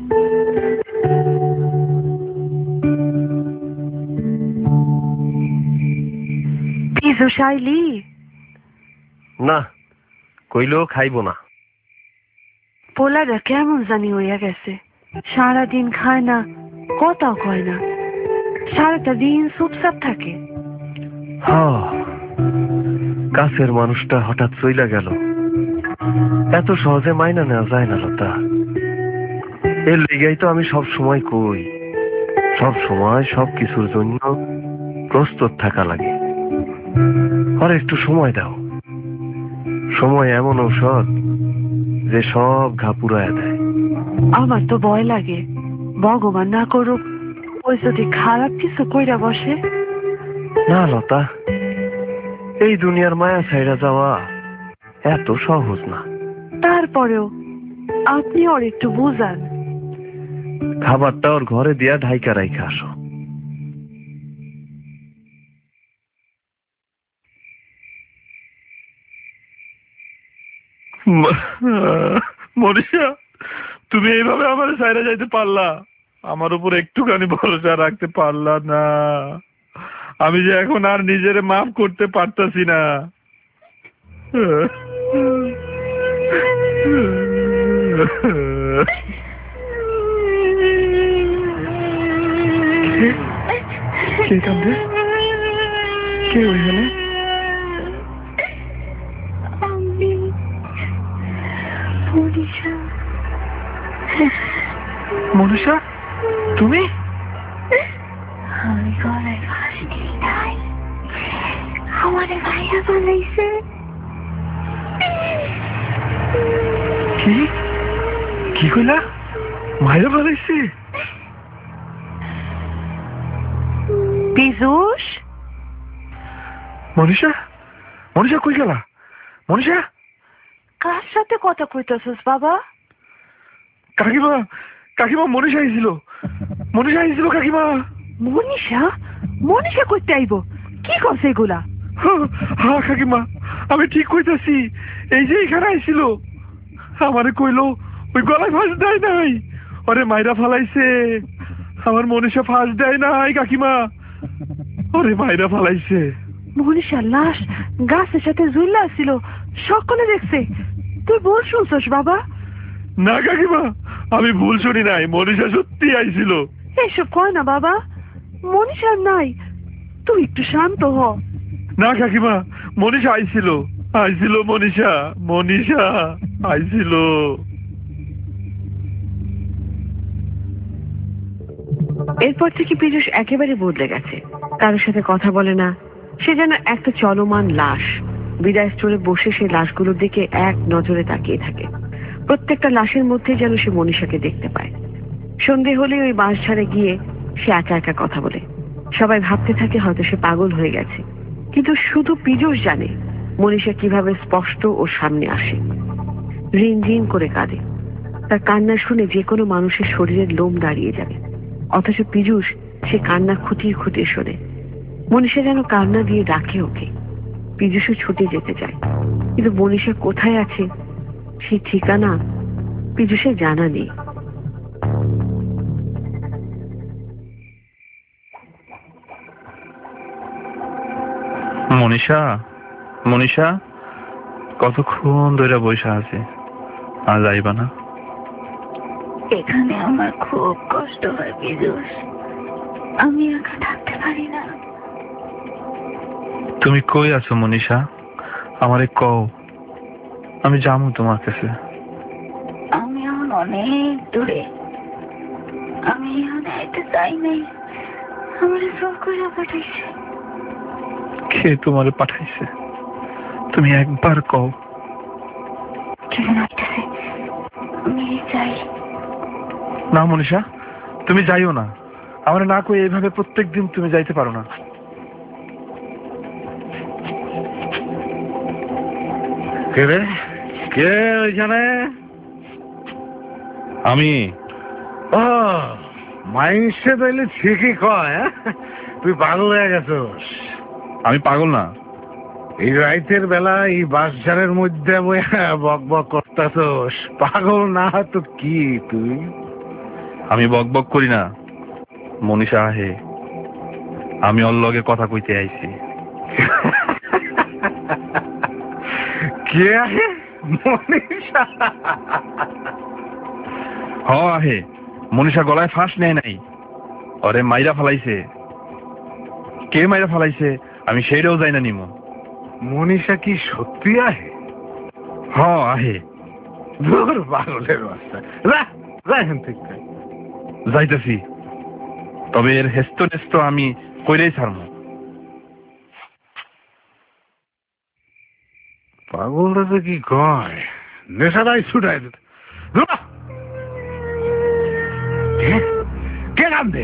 পীযূষ আইলি? না, কইলেও খাইবো না। পোলাটা কেমন জানি হইয়া গেছে, সারাদিন খায় না, কথাও কয় না, সারাটা দিন চুপচাপ থাকে। হ্যাঁ, কাছের মানুষটা হঠাৎ চইলা গেল, এত সহজে মাইনা নেওয়া যায় না লতা। এর লেগেই তো আমি সব সময় কই, সব সময় সব কিছুর জন্য প্রস্তুত থাকা লাগে। আর একটু সময় দাও। সময় এমন ঔষধ যে সব ঘা পুরায়া দেয়। আমার তো ভয় লাগে, ভগবান না করুক ওই যদি খারাপ কিছু কইরা বসে। না লতা, এই দুনিয়ার মায়া ছাইরা যাওয়া এত সহজ না। তারপরেও আপনি ওর একটু বুঝান। খাবারটা ওর ঘরে দিয়া ঢাইকা রাইখা আসো। মনীষা, তুমি এইভাবে আমার সাইরা যাইতে পারলা? আমার উপর একটুখানি ভরসা রাখতে পারলা না? আমি যে এখন আর নিজের মাফ করতে পারতাছি না। কে কান্দে? কে ওইখানে? মনীষা, তুমি? আমি গলায় ফাঁস দিই নাই, আমারে ভাইয়া বানাইছে। কি কি কইলা? মায়েরা বানাইছে? পীযূষ, মনীষা, মনীষা কই গেলা? মনীষা? কার সাথে কথা কইতাছস বাবা? কাকিমা, কাকিমা, মনীষা আইছিল, মনীষা আইছিল কাকিমা। মনীষা? মনীষা কইতে আইব? কি করছে এগুলা? হ্যাঁ কাকিমা, আমি ঠিক কইতাছি। এই যে এখানে আইছিল, আমারে কইলো ওই গলায় ফাঁস দেয় নাই, ওরে মাইরা ফালাইছে। আমার মনীষা ফাঁস দেয় নাই কাকিমা, ওরে মাইরা ফালাইছে। মনীষার লাশ গাছের সাথে ঝুললা ছিল, সকলে দেখছে। তুই ভুল শুনছস বাবা। না কাকিমা, আমি ভুল শুনি নাই, মনীষা সত্যি আইছিল। এইসব কয় না বাবা, মনীষার নাই। তুই একটু শান্ত হ। না কাকিমা, মনীষা আইছিল, আইছিল মনীষা, মনীষা আইছিল। এরপর থেকে পীযূষ একেবারে বদলে গেছে, কারোর সাথে কথা বলে না। সে যেন একটা চলমান লাশ। বিদায় স্টোরে বসে সে লাশগুলোর দিকে এক নজরে তাকিয়ে থাকে। প্রত্যেকটা লাশের মধ্যে যেন সে মনীষাকে দেখতে পায়। সন্ধে হলে ওই বাঁশঝাড়ে গিয়ে সে একা একা কথা বলে। সবাই ভাবতে থাকে হয়তো সে পাগল হয়ে গেছে, কিন্তু শুধু পীযূষ জানে মনীষা কিভাবে স্পষ্ট ওর সামনে আসে। রিন রিন করে কাঁদে। তার কান্না শুনে যে কোনো মানুষের শরীরের লোম দাঁড়িয়ে যাবে, অথচ পীযূষ সে কান্না খুঁটিয়ে খুঁটিয়ে শোনে। মনীষা যেন কান্না দিয়ে ডাকে ওকে। পীযূষও ছুটে যেতে চায়, কিন্তু মনীষা কোথায় আছে সেই ঠিকানা পীযূষের জানা নেই। মনীষা, মনীষা, কতক্ষণ ধরে বসে আছে, আজ আইবা না? এখানে আমার খুব কষ্ট হয় পীযূষ, আমি একা থাকতে পারি না। তুমি কই আছো মনীষা? আমারে কও, আমি যাবো তোমার কাছে। আমি এখন অনেক দূরে, আমি এখন আইতে চাই নাই, আমার জোর করে পাঠাইছে। কে তোমারে পাঠাইছে? তুমি একবার কও। কে যেন আইতেছে, আমি চাই। না মনীষা, তুমি যাইও না। আমার না কই এইভাবে প্রত্যেক দিন তুমি যাইতে পারো না। কে রে? কে ওইখানে? আমি। ও মাইনসে তাইলে ঠিকই কয়, হ্যাঁ? তুই পাগল হয়ে গেছস। আমি পাগল না। এই রাইতের বেলা এই বাসঝাড়ের মধ্যে বক বক করতেছস, পাগল না তো কি তুই? আমি বক বক করি না মনীষা আহে, আমি ওর লগে কথা কইতে আইছি। কে আহে? মনীষা? হ আহে। মনীষা গলায় ফাঁস নেয় নাই, ওরে মাইরা ফালাইছে। কে মাইরা ফালাইছে আমি সেইটাও যাই না নিমো। মনীষা কি সত্যি আহে? হ আহে। দূর পাগলের বাচ্চা, যা যা এখান থেকে। যাইতেছি, তবে এর হেস্ত নেস্ত আমি কইরেই ছাড়মু। পাগলটা তো কি কয়, নেশাটাই ছুটাই দিত। কে কান্দে?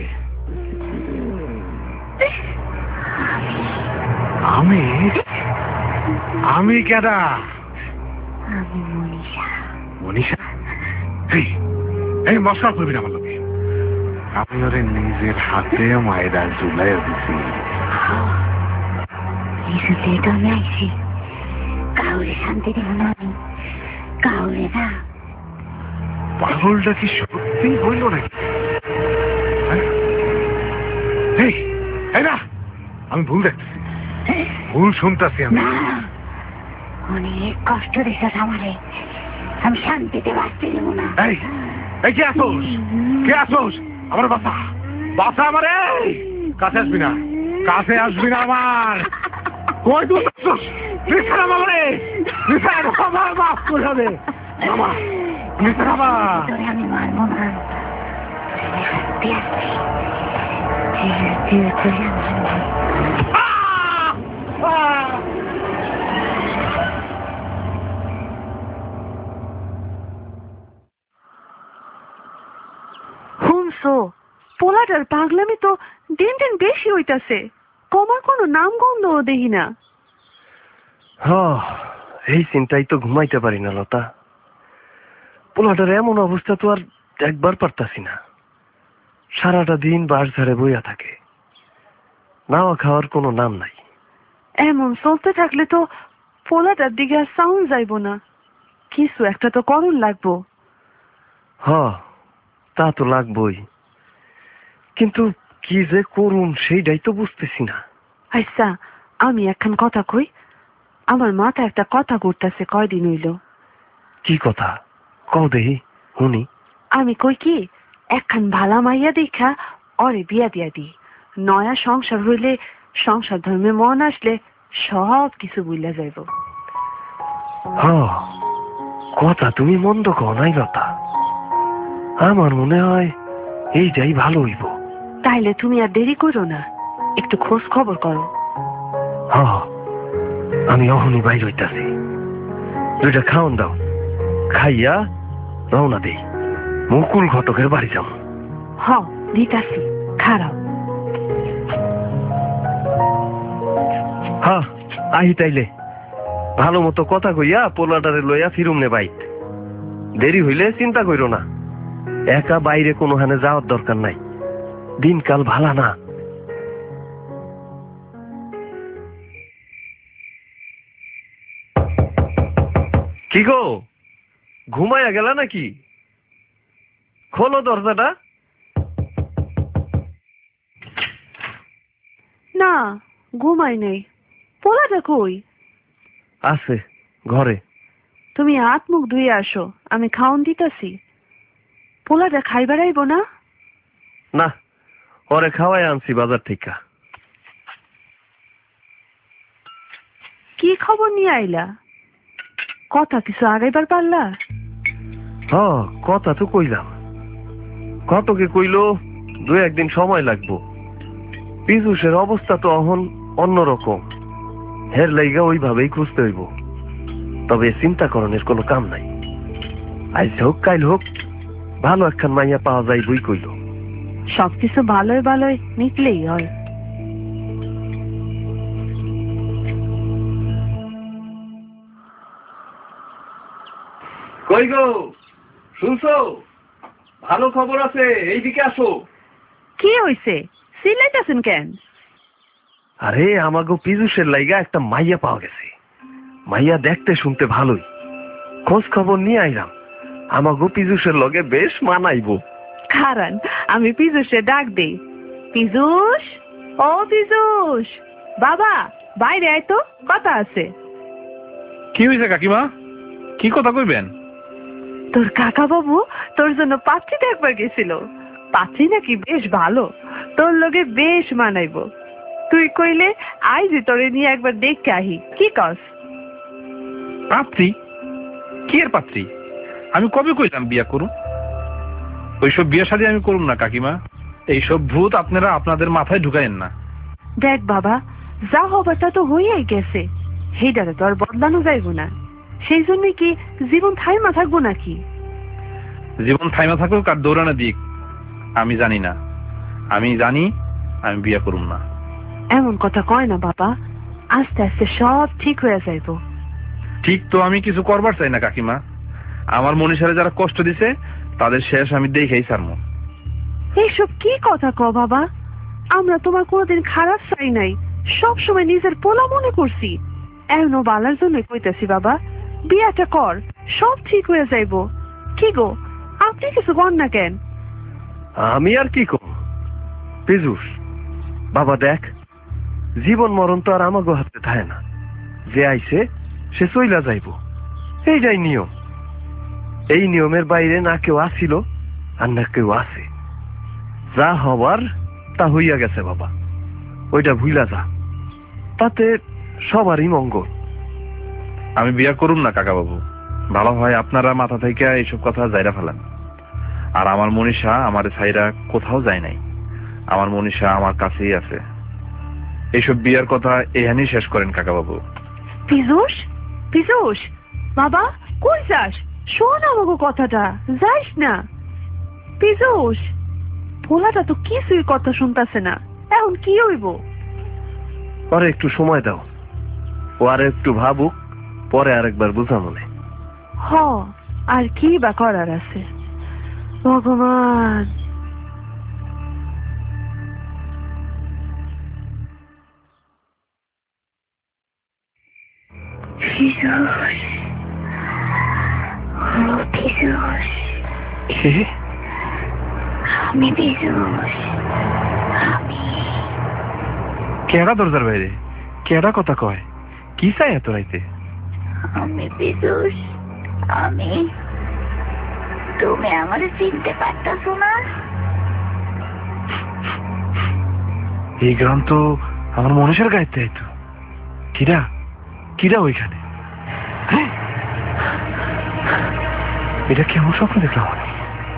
আমি? আমি কেডা? আমি মনীষা। মনীষা? এই এই মশলা করবি না আমার লোকে। আমি ওরে নিজের হাতে মায়েরা ঝুলাই দিছি। কিছুতে তো আমি আইছি, কাউরে শান্তি দেব না আমি, কাউরে না। পাগলটা কি সত্যি হইল নাকি? হ্যাঁ? এই এই না, আমি ভুল দেখতেছি, ভুল শুনতেছি আমি। না, অনেক কষ্ট দিছিস আমারে, আমি শান্তিতে বাঁচতে দেব না। এই এই কে আসোস? কে আসোস? আমার বাসা বাসা আমার। এই কাছে আসবি না, কাছে আসবি না আমার। কই তুই আসোস? নিচে নামা আমারে, নিচে নামা, মাফ করে হবে। নামা, নিচে নামা। তোরে আমি মারবো না, তোরে সত্যি আসছি, তুই তোরে আমি মারবো। শুনছো, পোলাটার পাগলামি তো দিন দিন বেশি হইতাছে, কমার কোনো নাম গন্ধও দেখি না। হ, এই চিন্তাই তো ঘুমাইতে পারি না লতা। পোলাটার এমন অবস্থা তো আর একবার পারতাছি না। সারাটা দিন বাস ধারে বইয়া থাকে, নাওয়া খাওয়ার কোনো নাম নাই। এমন চলতে থাকলে তো পোলাটার দিকে আর সাউন্ড যাইব না, কিছু একটা তো করণ লাগবো। হ, তা তো লাগবই, কিন্তু কি যে করুন সেইটাই তো বুঝতেছি না। আচ্ছা, আমি একখান কথা কই, আমার মাথা একটা কথা ঘুরতেছে কয়দিন হইল। কি কথা কও দেহি শুনি। আমি কই কি, একখান ভালা মাইয়া দেখা অরে বিয়া দিয়া দি, নয়া সংসার হইলে, সংসার ধর্মে মন আসলে সব কিছু বুঝলা যাইব। হ, কথা তুমি মন্দ কও নাই লতা, আমার মনে হয় এইটাই ভালো হইব। তাইলে তুমি আর দেরি করো না, একটু খোঁজ খবর করো। হ, আমি অহনি বাইর হইতাছি, দুইটা খাওন দাও, খাইয়া রওনা দেই, মুকুল ঘটকের বাড়ি যাও। হ দিতাছি, খারাপ। হ্যাঁ আহি তাইলে, ভালো মতো কথা কইয়া পোলাটারে লইয়া ফিরুম নে বাইত। দেরি হইলে চিন্তা কইরো না, একা বাইরে কোনোখানে যাওয়ার দরকার নাই, দিনকাল ভালা না। কি গো, ঘুমাইয়া গেলা নাকি? খোলো দরজাটা। না, ঘুমাই নেই। পোলাটা কই? আছে ঘরে। তুমি হাত মুখ ধুয়ে আসো, আমি খাওন দিতাছি। পোলাটা খাইবার আইব না? না, ওরে খাওয়াই আনছি বাজার থেকে। কি খবর নিয়ে আইলা? কথা কিছু আগাইবার পারলা? হ, কথা তো কইলাম, ঘটকে কইলো দু একদিন সময় লাগবো। পীযুষের অবস্থা তো এখন অন্যরকম, হের লাইগা ওইভাবেই খুঁজতে হইব। তবে চিন্তা করণের কোনো কাম নাই। আজ হোক কাইল হোক ভালো একখান মাইয়া পাওয়া যায় বই কইল। সবকিছু ভালোই ভালোই নিকলেই হয়। কই গো শুনছো? ভালো খবর আছে, এইদিকে আসো। কি হইছে, সিলাইতেছেন কেন? আরে আমাগো পীযুষের লাইগা একটা মাইয়া পাওয়া গেছে। মাইয়া দেখতে শুনতে ভালোই, খোঁজ খবর নিয়ে আইলাম। আমাগো পীযুষের লগে বেশ মানাইবো। কারণ আমি পীযুষে ডাক দেই। পীযুষ, ও পীযুষ, বাবা বাইরে আয় তো, কথা আছে। কি হয়েছে কাকিমা, কি কথা কইবেন? তোর কাকা বাবু তোর জন্য পাত্রী দেখবার গেছিল। পাত্রী নাকি বেশ ভালো, তোর লগে বেশ মানাইবো। তুই কইলে আই যে তোরে নিয়ে একবার দেখতে আহি, কি কস? পাত্রী? কি এর পাত্রী? আমি কবে কইলাম বিয়া করুন? ওইসব বিয়ে শাদী আমি করুন না কাকিমা। এইসব ভূত আপনারা আপনাদের মাথায় ঢুকাইন না। দেখ বাবা, যা হবার তা তো হইয়াই গেছে, সেইটারে তো আর বদলানো যাইব না। সেই জন্য কি জীবন থাইমা থাকবো নাকি? জীবন থাইমা থাকুক আর দৌড়ানো দিক, আমি জানি না। আমি জানি আমি বিয়া করুম না। এমন কথা কয় না বাবা, আস্তে আস্তে সব ঠিক হয়ে যাইব। ঠিক তো আমি কিছু করবার চাই না কাকিমা। আমার মনীষারে যারা কষ্ট দিছে তাদের শেষ আমি দেখেই ছাড়বো। এইসব কি কথা ক বাবা? আমরা তোমার কোনোদিন খারাপ চাই নাই, সব সময় নিজের পোলা মনে করছি। এমনও বালার জন্য কইতেছি বাবা, বিয়াটা কর, সব ঠিক হয়ে যাইব। কি গো, আপনি কিছু কর না কেন? আমি আর কি কম পীযুষ, বাবা দেখ, জীবন মরণ তো আর আমাগো হাতে থাকে না। যে আইছে সে চইলা যাইব, এইটাই নিয়ম। এই নিয়মের বাইরে না কেউ আসিল আর না কেউ আছে। যা হবার তা হইয়া গেছে বাবা, ওইটা ভুইলা যা, তাতে সবারই মঙ্গল। আমি বিয়া করুম না কাকা বাবু। ভালো হয় আপনারা মাথা থেকে এইসব কথা যাইরা ফেলান। আর আমার মনীষা আমার ছাইরা কোথাও যায় নাই। আমার মনীষা আমার কাছেই আছে। এইসব বিয়ার কথা এখানেই শেষ করেন কাকা বাবু। পীযুষ, পীযুষ, বাবা কই যাস? শোন আমাকে কথাটা, যাইস না। পীযুষ, পোলাটা তো কিছুই কথা শুনতাছে না, এখন কি হইব? পরে একটু সময় দাও, ও আর একটু ভাবুক, পরে আরেকবার বুঝা মনে। হ, আর কি বা করার আছে? ভগবান। পীযুষ, ও পীযুষ, আমি পীযুষ, আমি। কেডা দরজার বাইরে? কেডা কথা কয়? কি চাই এত রাইতে? আমি পীযুষ, আমি। তুমি আমার চিনতে পারতাছো না? এই গ্রাম তো আমার মনীষের গাইতে আইতো। কিরা কিরা ওইখানে? এটা কেমন স্বপ্ন দেখলাম আমি?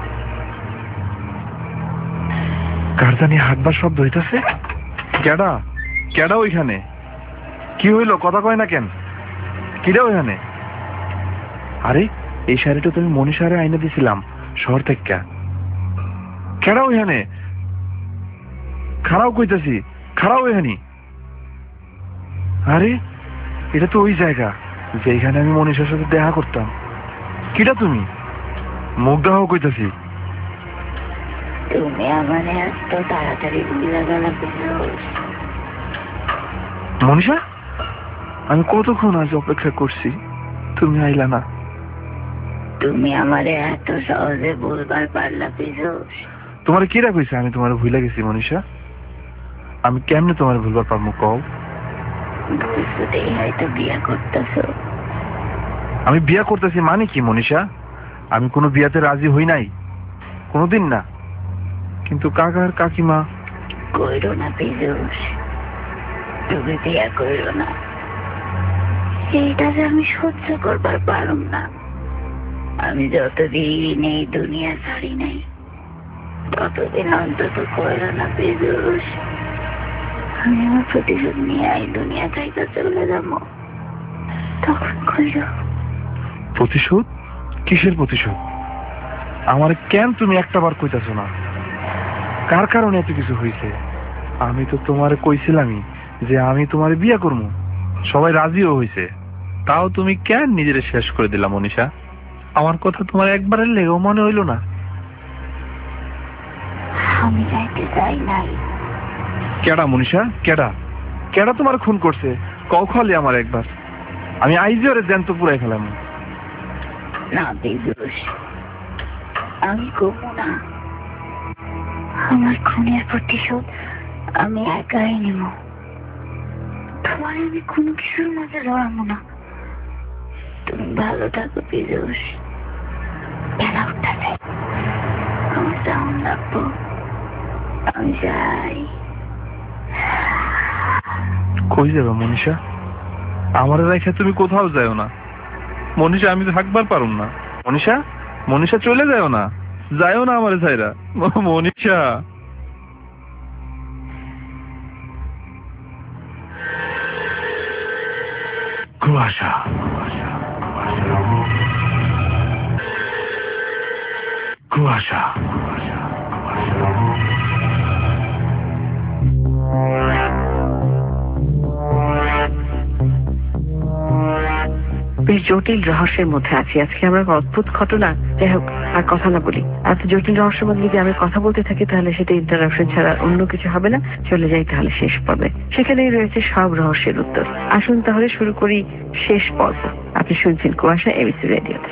কার জানি হাঁটবার শব্দ হইতেছে। কেডা কেডা ওইখানে? কি হইলো, কথা কয় না কেন? কিরা ওইখানে? আরে এই শাড়িটা তুমি মনীষারে আইনা দিছিলাম শহর থেকে। কেডা ওইখানে? খারাও কইতাছি, খারাও ওইখানে। আরে এটা তো ওই জায়গা যেখানে আমি মনীষার সাথে দেখা করতাম। কিটা তুমি? মুখ দেখাও কইতাছি। তুমি আমার এত তাড়াতাড়ি ভুলে গেলা পীযুষ। মনীষা, আমি কতক্ষণ আজ অপেক্ষা করছি, তুমি আইলা না। তুমি আমারে এত সহজে ভুলবার পারলা পীযুষ। তোমার কিরা কইছে আমি তোমার ভুলে গেছি মনীষা? আমি কেমনে তোমার ভুলবার পারবো কও? ভুলতেই হয়তো বিয়া করতেছো। আমি বিয়া করতেছি মানে কি মনীষা? আমি কোনো বিয়াতে রাজি হই নাই, কোনোদিন না। কিন্তু কাকা আর কাকিমা। কইরো না পীযুষ, তুমি বিয়া কইরো না। এইটা যে আমি সহ্য করবার পারুম না। আমি যতদিন এই দুনিয়া ছাড়ি নাই ততদিন অন্তত কইরো না পীযুষ। আমি আমার প্রতিশোধ নিয়ে এই দুনিয়া থেকে চলে যাবো, তখন কইরো। প্রতিশোধ? কিসের প্রতিশোধ? আমার কেন তুমি একটা বার কইতাছো না? কার কারণে এত কিছু হয়েছে? আমি তো তোমারে কইছিলামই যে আমি তোমারে বিয়ে করবো, সবাই রাজিও হয়েছে, তাও তুমি কেন নিজের শেষ করে দিলা মনীষা? আমার কথা তোমার একবারের লেগেও মনে হইল না? আমি যাইতে চাই নাই। কেডা মনীষা? কেডা কেডা তোমার খুন করছে? কও খালি আমার একবার, আমি আইজি ওরে জ্যান্ত পুরাই ফেলাম। না বিদুষ, আমি করবো না। আমার খুনের প্রতিশোধ আমি একাই নেব। তোমার আমি কোনো কিছুর মাঝে জড়াবো না। তুমি ভালো থাকো বিদুষ। বেলা উঠাছে, আমার যাওয়ান লাগবো। আমি যাই। কই যাবে মনীষা? আমার রেখে তুমি কোথাও যাও না মনীষা, আমি থাকবার পারুম না। মনীষা, মনীষা চলে যাও না, যাও না আমার ছাইরা মনীষা। কুয়াশা, কুয়াশা, কুয়াশা, বেশ জটিল রহস্যের মধ্যে আছি আজকে আমরা। অদ্ভুত ঘটনা, যাই হোক আর কথা না বলি। এত জটিল রহস্যের মধ্যে যদি আমি কথা বলতে থাকি তাহলে সেটা ইন্টারাপশন ছাড়া অন্য কিছু হবে না। চলে যাই তাহলে শেষ পর্বে, সেখানেই রয়েছে সব রহস্যের উত্তর। আসুন তাহলে শুরু করি শেষ পর্ব। আপনি শুনছেন কুয়াশা এবিসি রেডিওতে।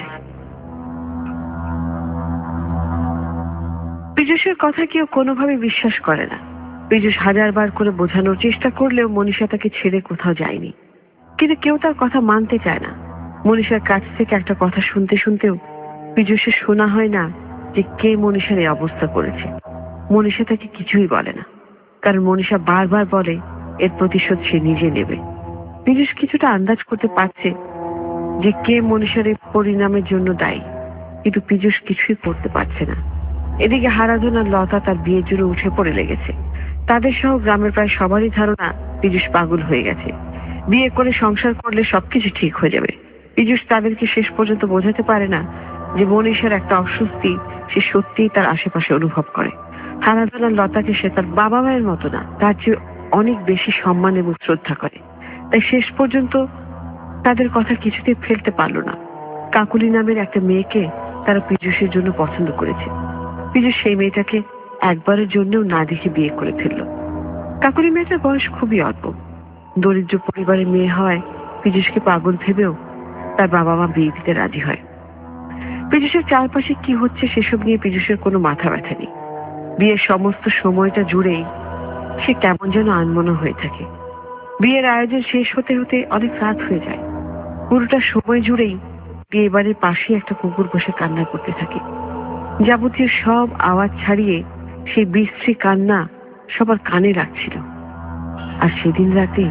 পীযূষের কথা কেউ কোনোভাবে বিশ্বাস করে না। পীযূষ হাজার বার করে বোঝানোর চেষ্টা করলেও মনীষা তাকে ছেড়ে কোথাও যায়নি, কিন্তু কেউ তার কথা মানতে চায় না। মনীষার কাছ থেকে একটা কথা শুনতে শুনতেও পীযূষের শোনা হয় না যে কে মনীষার এই অবস্থা করেছে। মনীষা তাকে কিছুই বলে না, কারণ মনীষা বারবার বলে এর প্রতিশোধ সে নিজে নেবে। পীযূষ কিছুটা আন্দাজ করতে পারছে যে কে মনীষার এই পরিণামের জন্য দায়ী, কিন্তু পীযূষ কিছুই করতে পারছে না। এদিকে হারাধন আর লতা তার বিয়ের জন্য উঠে পড়ে লেগেছে। তাদের সহ গ্রামের প্রায় সবারই ধারণা পীযূষ পাগল হয়ে গেছে। বিয়ে করে সংসার করলে সবকিছু ঠিক হয়ে যাবে। পীযূষ তাদেরকে শেষ পর্যন্ত বোঝাতে পারে না যে মনীষার একটা অস্বস্তি সে সত্যিই তার আশেপাশে অনুভব করে। হারাধন আর লতাকে সে তার বাবা মায়ের মতো না, তার চেয়ে অনেক বেশি সম্মান এবং শ্রদ্ধা করে। তাই শেষ পর্যন্ত তাদের কথা কিছুতেই ফেলতে পারল না। কাকুলি নামের একটা মেয়েকে তারা পীযূষের জন্য পছন্দ করেছে। পীযূষ সেই মেয়েটাকে একবারের জন্যও না দেখে বিয়ে করে ফেলল। কাকুলি মেয়েটার বয়স খুবই অল্প, দরিদ্র পরিবারের মেয়ে হয় পীযূষকে পাগল ভেবেও তার বাবা মা বিয়ে দিতে রাজি হয়। পীযূষের চারপাশে কি হচ্ছে সেসব নিয়ে পীযূষের কোনো মাথা ব্যথা নেই। বিয়ের সমস্ত সময়টা জুড়েই সে কেমন যেন আনমনা হয়ে থাকে। বিয়ের আয়োজন শেষ হতে হতে অনেক রাত হয়ে যায়। পুরোটা সময় জুড়েই বিয়ে বাড়ির পাশে একটা কুকুর বসে কান্না করতে থাকে। যাবতীয় সব আওয়াজ ছাড়িয়ে সেই বিশ্রী কান্না সবার কানে লাগছিল। আর সেদিন রাতে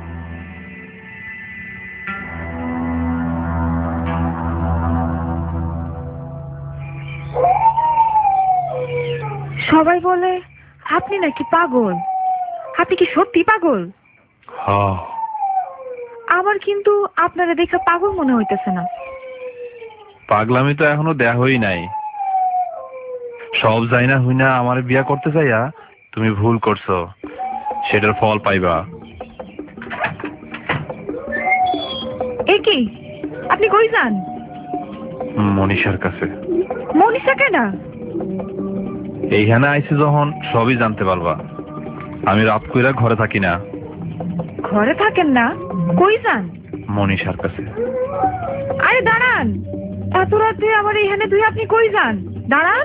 সবাই বলে আপনি নাকি পাগল। আপনি কি সত্যি পাগল? আমার কিন্তু আপনারা দেখে পাগল মনে হইতেছে না। পাগলামি তো এখনো দেখাই নাই। সব যাই না হই না আমার বিয়া করতে চাইয়া তুমি ভুল করছো, সেটার ফল পাইবা। এ কি, আপনি কই যান? মনীষার কাছে। মনীষা কেনা? এইখানে আইছি যখন সবই জানতে পারবা। আমি রাত কইরা ঘরে থাকি না। ঘরে থাকেন না? কই যান? মনীষার কাছে। আরে দাঁড়ান, এত রাতে আবার এখানে তুই আপনি কই যান? দাঁড়ান।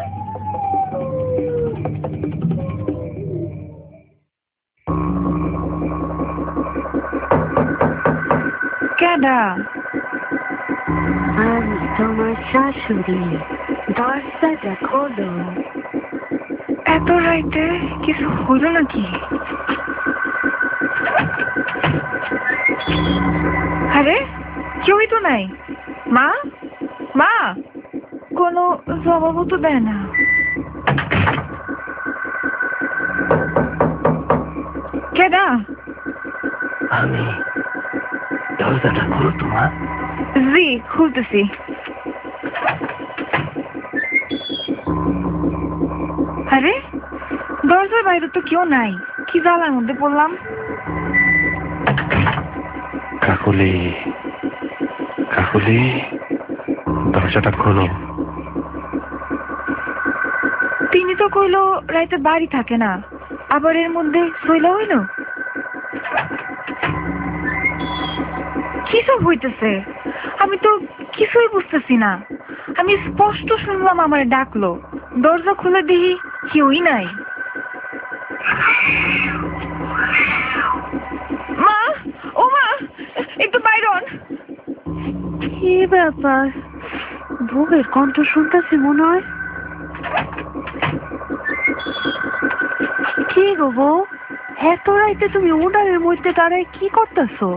কেডা? আমি তোমার শাশুড়ি, দরজাটা খোলো। এত রাইতে কিছু হলো নাকি? আরে কেউই তো নাই। মা, মা, কোনো জবাবও তো দেয় না। কেডা? আমি। দরজাটা খুলো তোমার। জি খুলতেছি। আরে দরজার বাইরে তো কেউ নাই, কি জ্বালার মধ্যে পড়লাম। কাকুলি, কাকুলি, দরজাটা খোলো। তিনি তো কইলো রাইতে বাড়ি থাকে না, আবার এর মধ্যে শৈলা হইল। কি সব হইতেছে? আমি তো কিছুই বুঝতেছি না। আমি স্পষ্ট শুনলাম আমার ডাকলো, দরজা খুলে দেখি কেউই নাই। মা, ও মা, একটু বাইরন। কি ব্যাপার? বউয়ের কণ্ঠ শুনতেছি মনে হয়। কি গো বউ, এত রাইতে তুমি উডানের মধ্যে দাঁড়ায় কি করতেছো?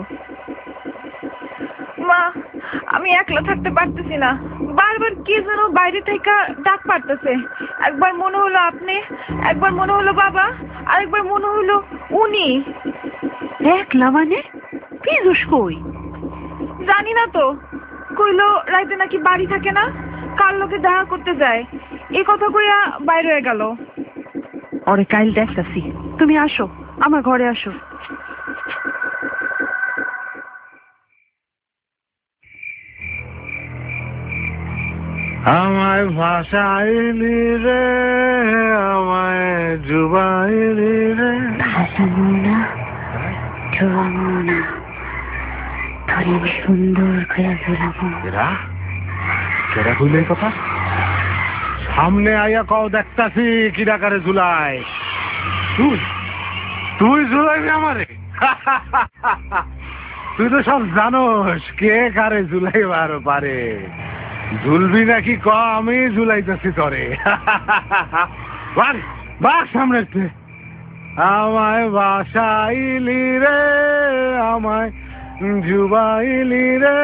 মা, আমি একলা থাকতে পারতেছি না, বারবার কি যেন বাইরে থেকে ডাক পারতেছে। একবার মনে হলো আপনি, একবার মনে হলো বাবা, আরেকবার মনে হলো উনি। একলা মানে? পিজুস কই? জানি না তো, কইলো রাইতে নাকি বাড়ি থাকে না, কার লোকে দেখা করতে যায়, এই কথা কইয়া বাইরে হয়ে গেল। ওরে কাইল দেখতাছি, তুমি আসো আমার ঘরে আসো। আমায় ভাষাইলি রে, আমায় জুবাইলি রে। সুন্দর করে ঝুলাবো। এরা কেরা কইল এই কথা? সামনে আইয়া কও দেখতাছি কি ডাকারে ঝুলাই। তুই তুই ঝুলাইবি আমারে? তুই তো সব জানোস কে কারে ঝুলাইবার পারে। ঝুলবি নাকি ক, আমি ঝুলাইতেছি তরে। বাঘ সামনে, আমায় বাসাইলি রে, আমায় জুবাইলি রে,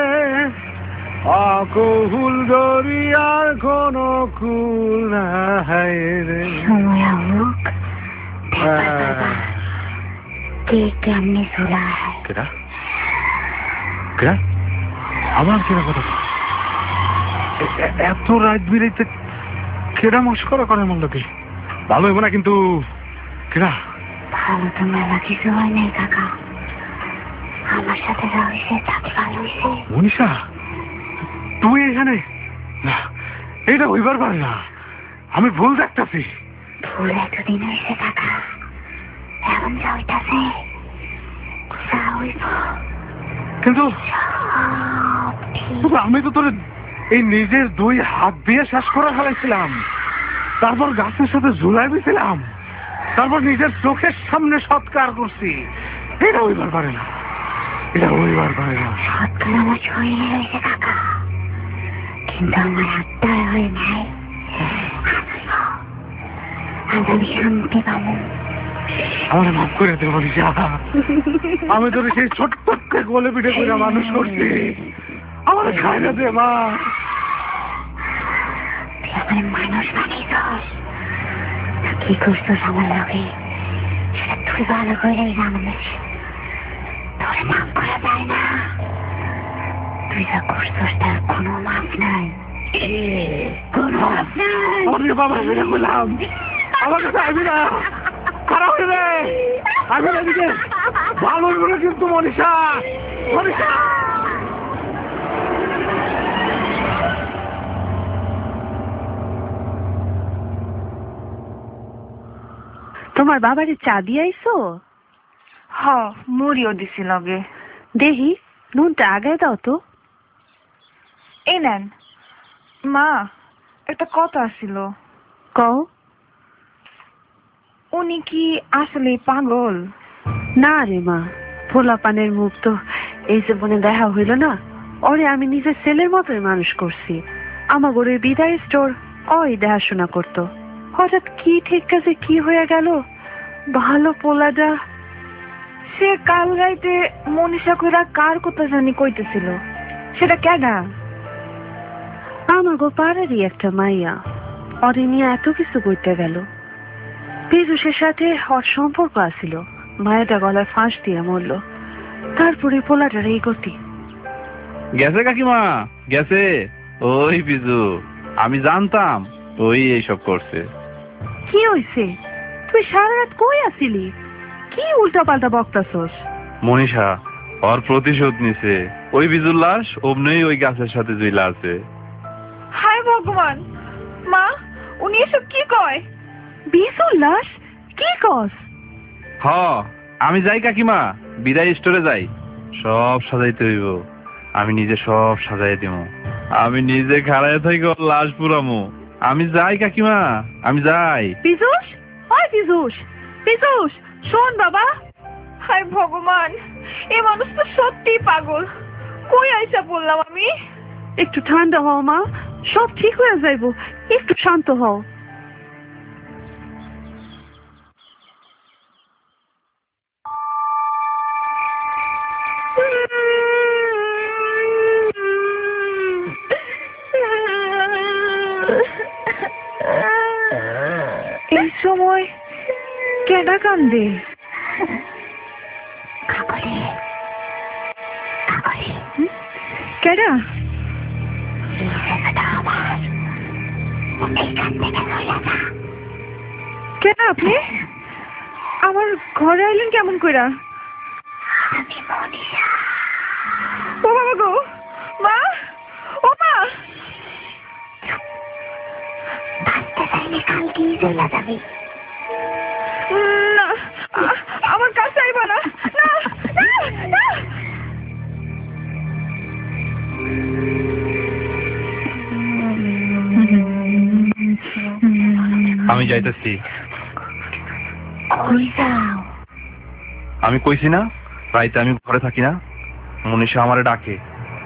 অকুল দরিয়ার কোন কুল নাই রে। কেমনি ঝুলায়? কেডা কেডা আমার কেডা কথা? এত রাত বিরাইতে কেডা মস্করা করে আমার লোকে? ভালো হইব না কিন্তু। কেডা? ভালো তো মেলা কিছু হয় নাই কাকা, আমার সাথে যা হয়েছে তাতে ভালো হয়েছে। মনীষা, তুই এখানে? না, এটা হইবার পারে না, আমি ভুল দেখতেছি। ভুল এতদিন হয়েছে কাকা, এখন যা হইতাছে যা হইব। কিন্তু আমি তো তোর এই নিজের দুই হাত দিয়ে শেষ করে ফেলাইছিলাম, তারপর গাছের সাথে ঝুলাই দিয়েছিলাম, তারপর নিজের চোখের সামনে সৎকার করছি। এটা হইবার পারে না, এটা হইবার পারে না। সৎকার আমার শরীরে রয়েছে কাকা, কিন্তু আমার আত্মার হয়ে নাই। আমি শান্তি পাবো। আমার মাফ করে দে মনীষা, আমি তোর সেই ছোট্ট গোলে পিঠে করে মানুষ করছি, আমার খাই না দে মা। তুই আমার মানুষ বানিয়েছস, কি করছস আমার লগে সেটা তুই ভালো করে জানিস। তোর মাফ করা যায় না, তুই যা করছস তার কোনো মাফ নাই, কোনো মাফ নাই। ওরে বাবা, ফিরে বললাম আমার কাছে আসবি না, খারাপ হয়ে রে, আমি না দিকে ভালো হইব না কিন্তু মনীষা, মনীষা। তোমার বাবারে চা দিয়ে আইছো? হ, মুড়িও দিছি লগে। দেখি নুনটা আগে দাও তো। এই নেন। মা, একটা কথা ছিল। কও। উনি কি আসলে পাগল? না রে মা, ফোলা পানের মুখ তো এই জীবনে দেখা হইল না। ওরে আমি নিজের ছেলের মতোই মানুষ করছি। আমার ঘরের বিদায় স্টোর ওই দেখাশোনা করতো। হঠাৎ কি ঠিক কাজে কি হয়ে গেল, ভালো পোলাটা। সে কাল রাইতে মনীষা কইরা কার কথা জানি কইতেছিল, সেটা কেডা? আমার গো পাড়ারই একটা মাইয়া, ওরে নিয়ে এত কিছু করতে গেল। পীযুষের সাথে ওর সম্পর্ক আছিল, মায়াটা গলায় ফাঁস দিয়ে মরল, তারপরে পোলাটার এই গতি। গেছে কাকিমা, গেছে। ওই বিজু, আমি জানতাম ওই এইসব করছে। কি হইছে? তুই সারা রাত কই আছিলি? কি উল্টা পাল্টা বকতাছস? মনীষা ওর প্রতিশোধ নিছে। ওই বিজুর লাশ অমনি ওই গাছের সাথে জুইলা আছে। হায় ভগবান, মা উনি এসব কি কয়? বিজুর লাশ? কি কস? হ আমি যাই কাকিমা, বিদায় স্টোরে যাই। সব সাজাইতে হইব, আমি নিজে সব সাজাই দিব। আমি নিজে খাড়ায় থেকে ওর লাশ পুরামু। আমি যাই কাকিমা, আমি যাই। পিজুস, ওই পিজুস, পিজুস, শোন বাবা। হায় ভগবান, এ মানুষ তো সত্যি পাগল। কই আইসা বললাম আমি? একটু ঠান্ডা হও মা, সব ঠিক হয়ে যাইব। একটু শান্ত হও। এই সময় কেডা কান্দে? কেডা? কেন আপনি আমার ঘরে আইলেন কেমন কইরা? ও বাবা গো, মা, ও মা। না, আ- আমার কাছে আইবা না। না, না, না। আমি যাইতেছি। আমি কইছি না রাইতে আমি ঘরে থাকি না। মনীষা আমারে ডাকে।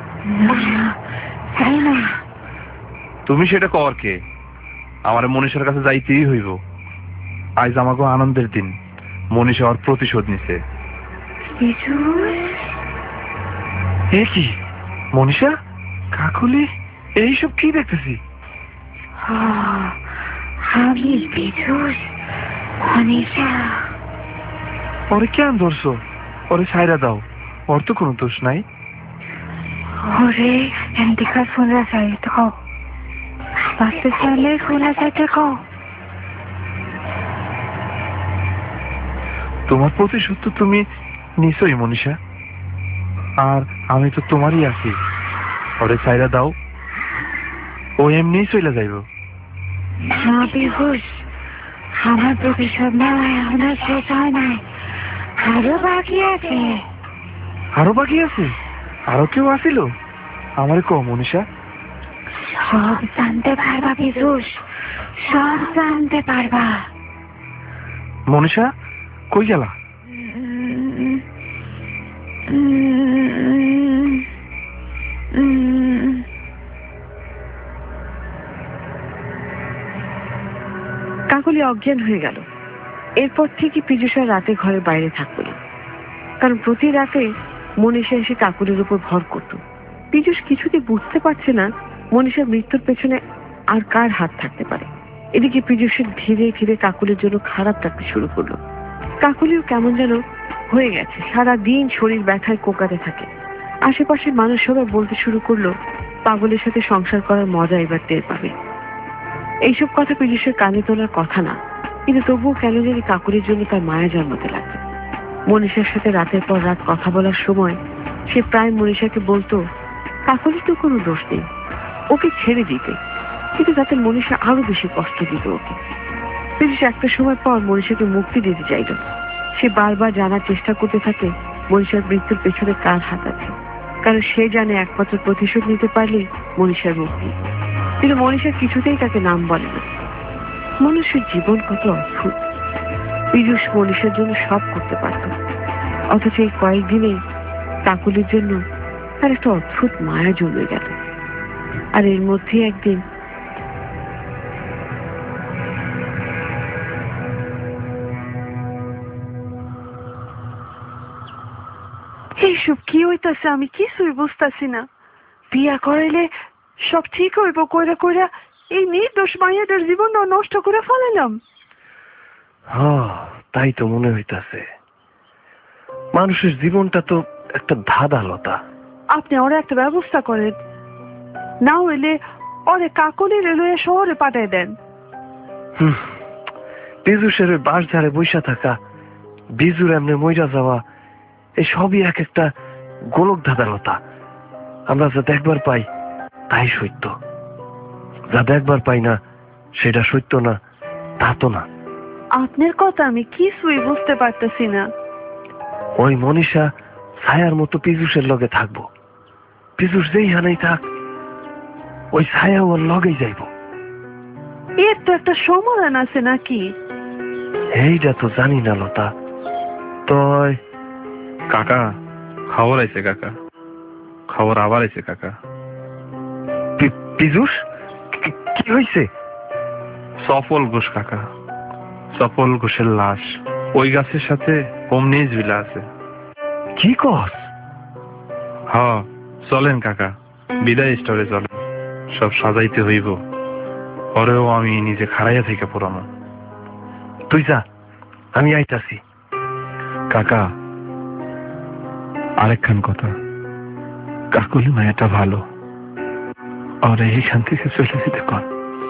তুমি সেটা কর কে? আমার মনীষার কাছে যাইতেই হইব। আজ আমাকে আনন্দের দিন। মনীষা ওর প্রতিশোধ নিছে। এ কি মনীষা, কাকুলি, এইসব কি দেখতেছি? আমি বিজুস, মনীষা। ওরে কেন ধরছো? ওরে ছাইরা দাও, ওর তো কোনো দোষ নাই। ওরে এন্তিকার ফোনরা চাইতে কও, বাঁচতে চাইলে ফোনরা চাইতে কও। তোমার প্রতিশোধ তো তুমি নিছই মনীষা, আর আমি তো তোমারই আছি। ওরে ছাইরা দাও, ও এমনি চলে যাইব। না বিহুস, আমার প্রতিশোধ নেওয়া এখনো শেষ হয় নাই, আরো বাকি আছে। আরো বাকি আছে? আরো কেউ আসিল? আমারে কও মনীষা। সব জানতে পারবা বিহুস, সব জানতে পারবা। মনীষা কই গেলা? কাকলি অজ্ঞান হয়ে গেল। এরপর থেকে পীযুষা রাতে ঘরের বাইরে থাকতো না, কারণ প্রতি রাতে মনীষা এসে কাকুলির উপর ভর করত। পীযুষ কিছুতে বুঝতে পারছে না মনীষার মৃত্যুর পেছনে আর কার হাত থাকতে পারে। এদিকে পীযুষের ধীরে ধীরে কাকুলির জন্য খারাপ লাগতে শুরু করলো। কাকুলিও কেমন যেন হয়ে গেছে, সারা দিন শরীর ব্যথায় কোকাতে থাকে। আশেপাশের মানুষ সবাই বলতে শুরু করলো পাগলের সাথে সংসার করার মজা এবার টের পাবে। এইসব কথা পীযুষের কানে তোলার কথা না, কিন্তু তবুও কেন জানি কাকুলির জন্য তার মায়া জন্মাতে লাগলো। মনীষার সাথে রাতের পর রাত কথা বলার সময় সে প্রায় মনীষাকে বলতো কাকুলির তো কোনো দোষ নেই, ওকে ছেড়ে দিতে, কিন্তু তাতে মনীষা আরো বেশি কষ্ট দিত ওকে। পীযুষ একটা সময় পর মনীষাকে মুক্তি দিতে চাইল। সে বারবার জানার চেষ্টা করতে থাকে মনীষার মৃত্যুর পেছনে কার হাত আছে, কারণ সে জানে একমাত্র প্রতিশোধ নিতে পারলেই মনীষার মুক্তি। কিন্তু মনীষা কিছুতেই তাকে নাম বলে না। মানুষের জীবন কত অদ্ভুত। পীযুষ মনীষার জন্য সব করতে পারত, অথচ এই কয়েকদিনে কাকুলির জন্য তার একটা অদ্ভুত মায়া জমে গেল। আর এর মধ্যে একদিন এইসব কি হইতাছে? আমি কিছুই বুঝতাছি না। বিয়া করাইলে সব ঠিক হইব কইরা কইরা এই নির্দোষ মাইয়াদের জীবনটা নষ্ট করে ফেলাইলাম। হ্যাঁ, তাই তো মনে হইতাছে। মানুষের জীবনটা তো একটা ধাঁধালতা। আপনি ওরা একটা ব্যবস্থা করেন, না হইলে ওরে কাকলির লইয়া শহরে পাঠাই দেন। হুম, পীযুষের ওই বাঁশ ঝাড়ে বৈশা থাকা, বিজুর এমনি মইরা যাওয়া, এই সবই এক একটা গোলক ধাঁধালতা। আমরা যা দেখবার পাই তাই সত্য, যা দেখবার পাই না সেটা সত্য না, তা তো না। আপনার কথা আমি কিছুই বুঝতে পারতেছি না। ওই মনীষা ছায়ার মতো পীযুষের লগে থাকবো। পীযুষ যেই হানেই থাক, ওই ছায়া ওর লগেই যাইব। এর তো একটা সমাধান আছে নাকি? এইটা তো জানি না লতা। তয় কাকা খবর আইছে, কাকা খবর আবার আইছে কাকা। পি- পীযুষ কি- কি হয়েছে? সফল ঘোষ কাকা, সফল ঘোষের লাশ ওই গাছের সাথে অমনি ঝুলা আছে। কি কস? হ, চলেন কাকা, বিদায় স্টোরে চলেন, সব সাজাইতে হইব। পরেও আমি নিজে খাড়াইয়া থেকে পড়ানো। তুই যা, আমি আইতাছি। কাকা আরেকখান কথা, কাকুলি মায়াটা ভালো, আর এইখান থেকে চলে যেতে কর।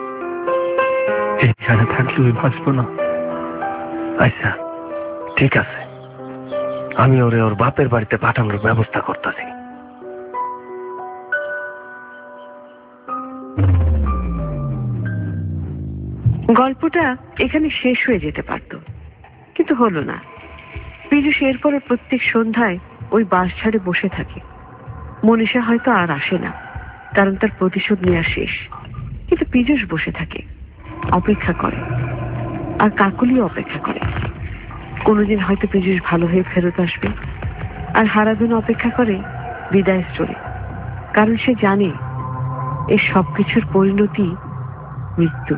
এইখানে থাকলে ওই বাঁচবো না। আচ্ছা ঠিক আছে, আমি ওরে ওর বাপের বাড়িতে পাঠানোর ব্যবস্থা করতেছি। গল্পটা এখানে শেষ হয়ে যেতে পারত, কিন্তু হলো না। পীযুষ এরপরে প্রত্যেক সন্ধ্যায় ওই বাঁশঝাড়ে বসে থাকে। মনীষা হয়তো আর আসে না, কারণ তার প্রতিশোধ নেওয়া শেষ। কিন্তু পীযুষ বসে থাকে, অপেক্ষা করে, আর কাকুলিও অপেক্ষা করে। কোনোদিন হয়তো পীযুষ ভালো হয়ে ফেরত আসবে, আর হারাধন অপেক্ষা করে বিদায় স্টোরে, কারণ সে জানে এই সবকিছুর পরিণতি মৃত্যু।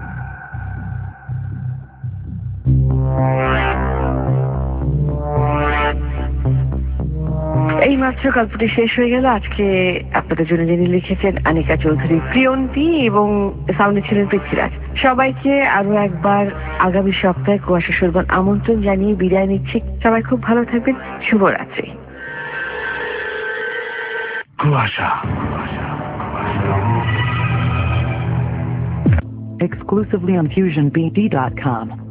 এই মাত্র গল্পটি শেষ হয়ে গেল। আজকে আপনাদের জন্য যিনি লিখেছেন আনিকা চৌধুরী প্রিয়ন্তী, এবং সাউন্ডে ছিলেন পৃথ্বীরাজ। সবাইকে আরো একবার আগামী সপ্তাহে কুয়াশা সুরবন আমন্ত্রণ জানিয়ে বিদায় নিচ্ছি। সবাই খুব ভালো থাকবেন। শুভরাত্রি। কুয়াশা। Exclusively on fusion b d dot com.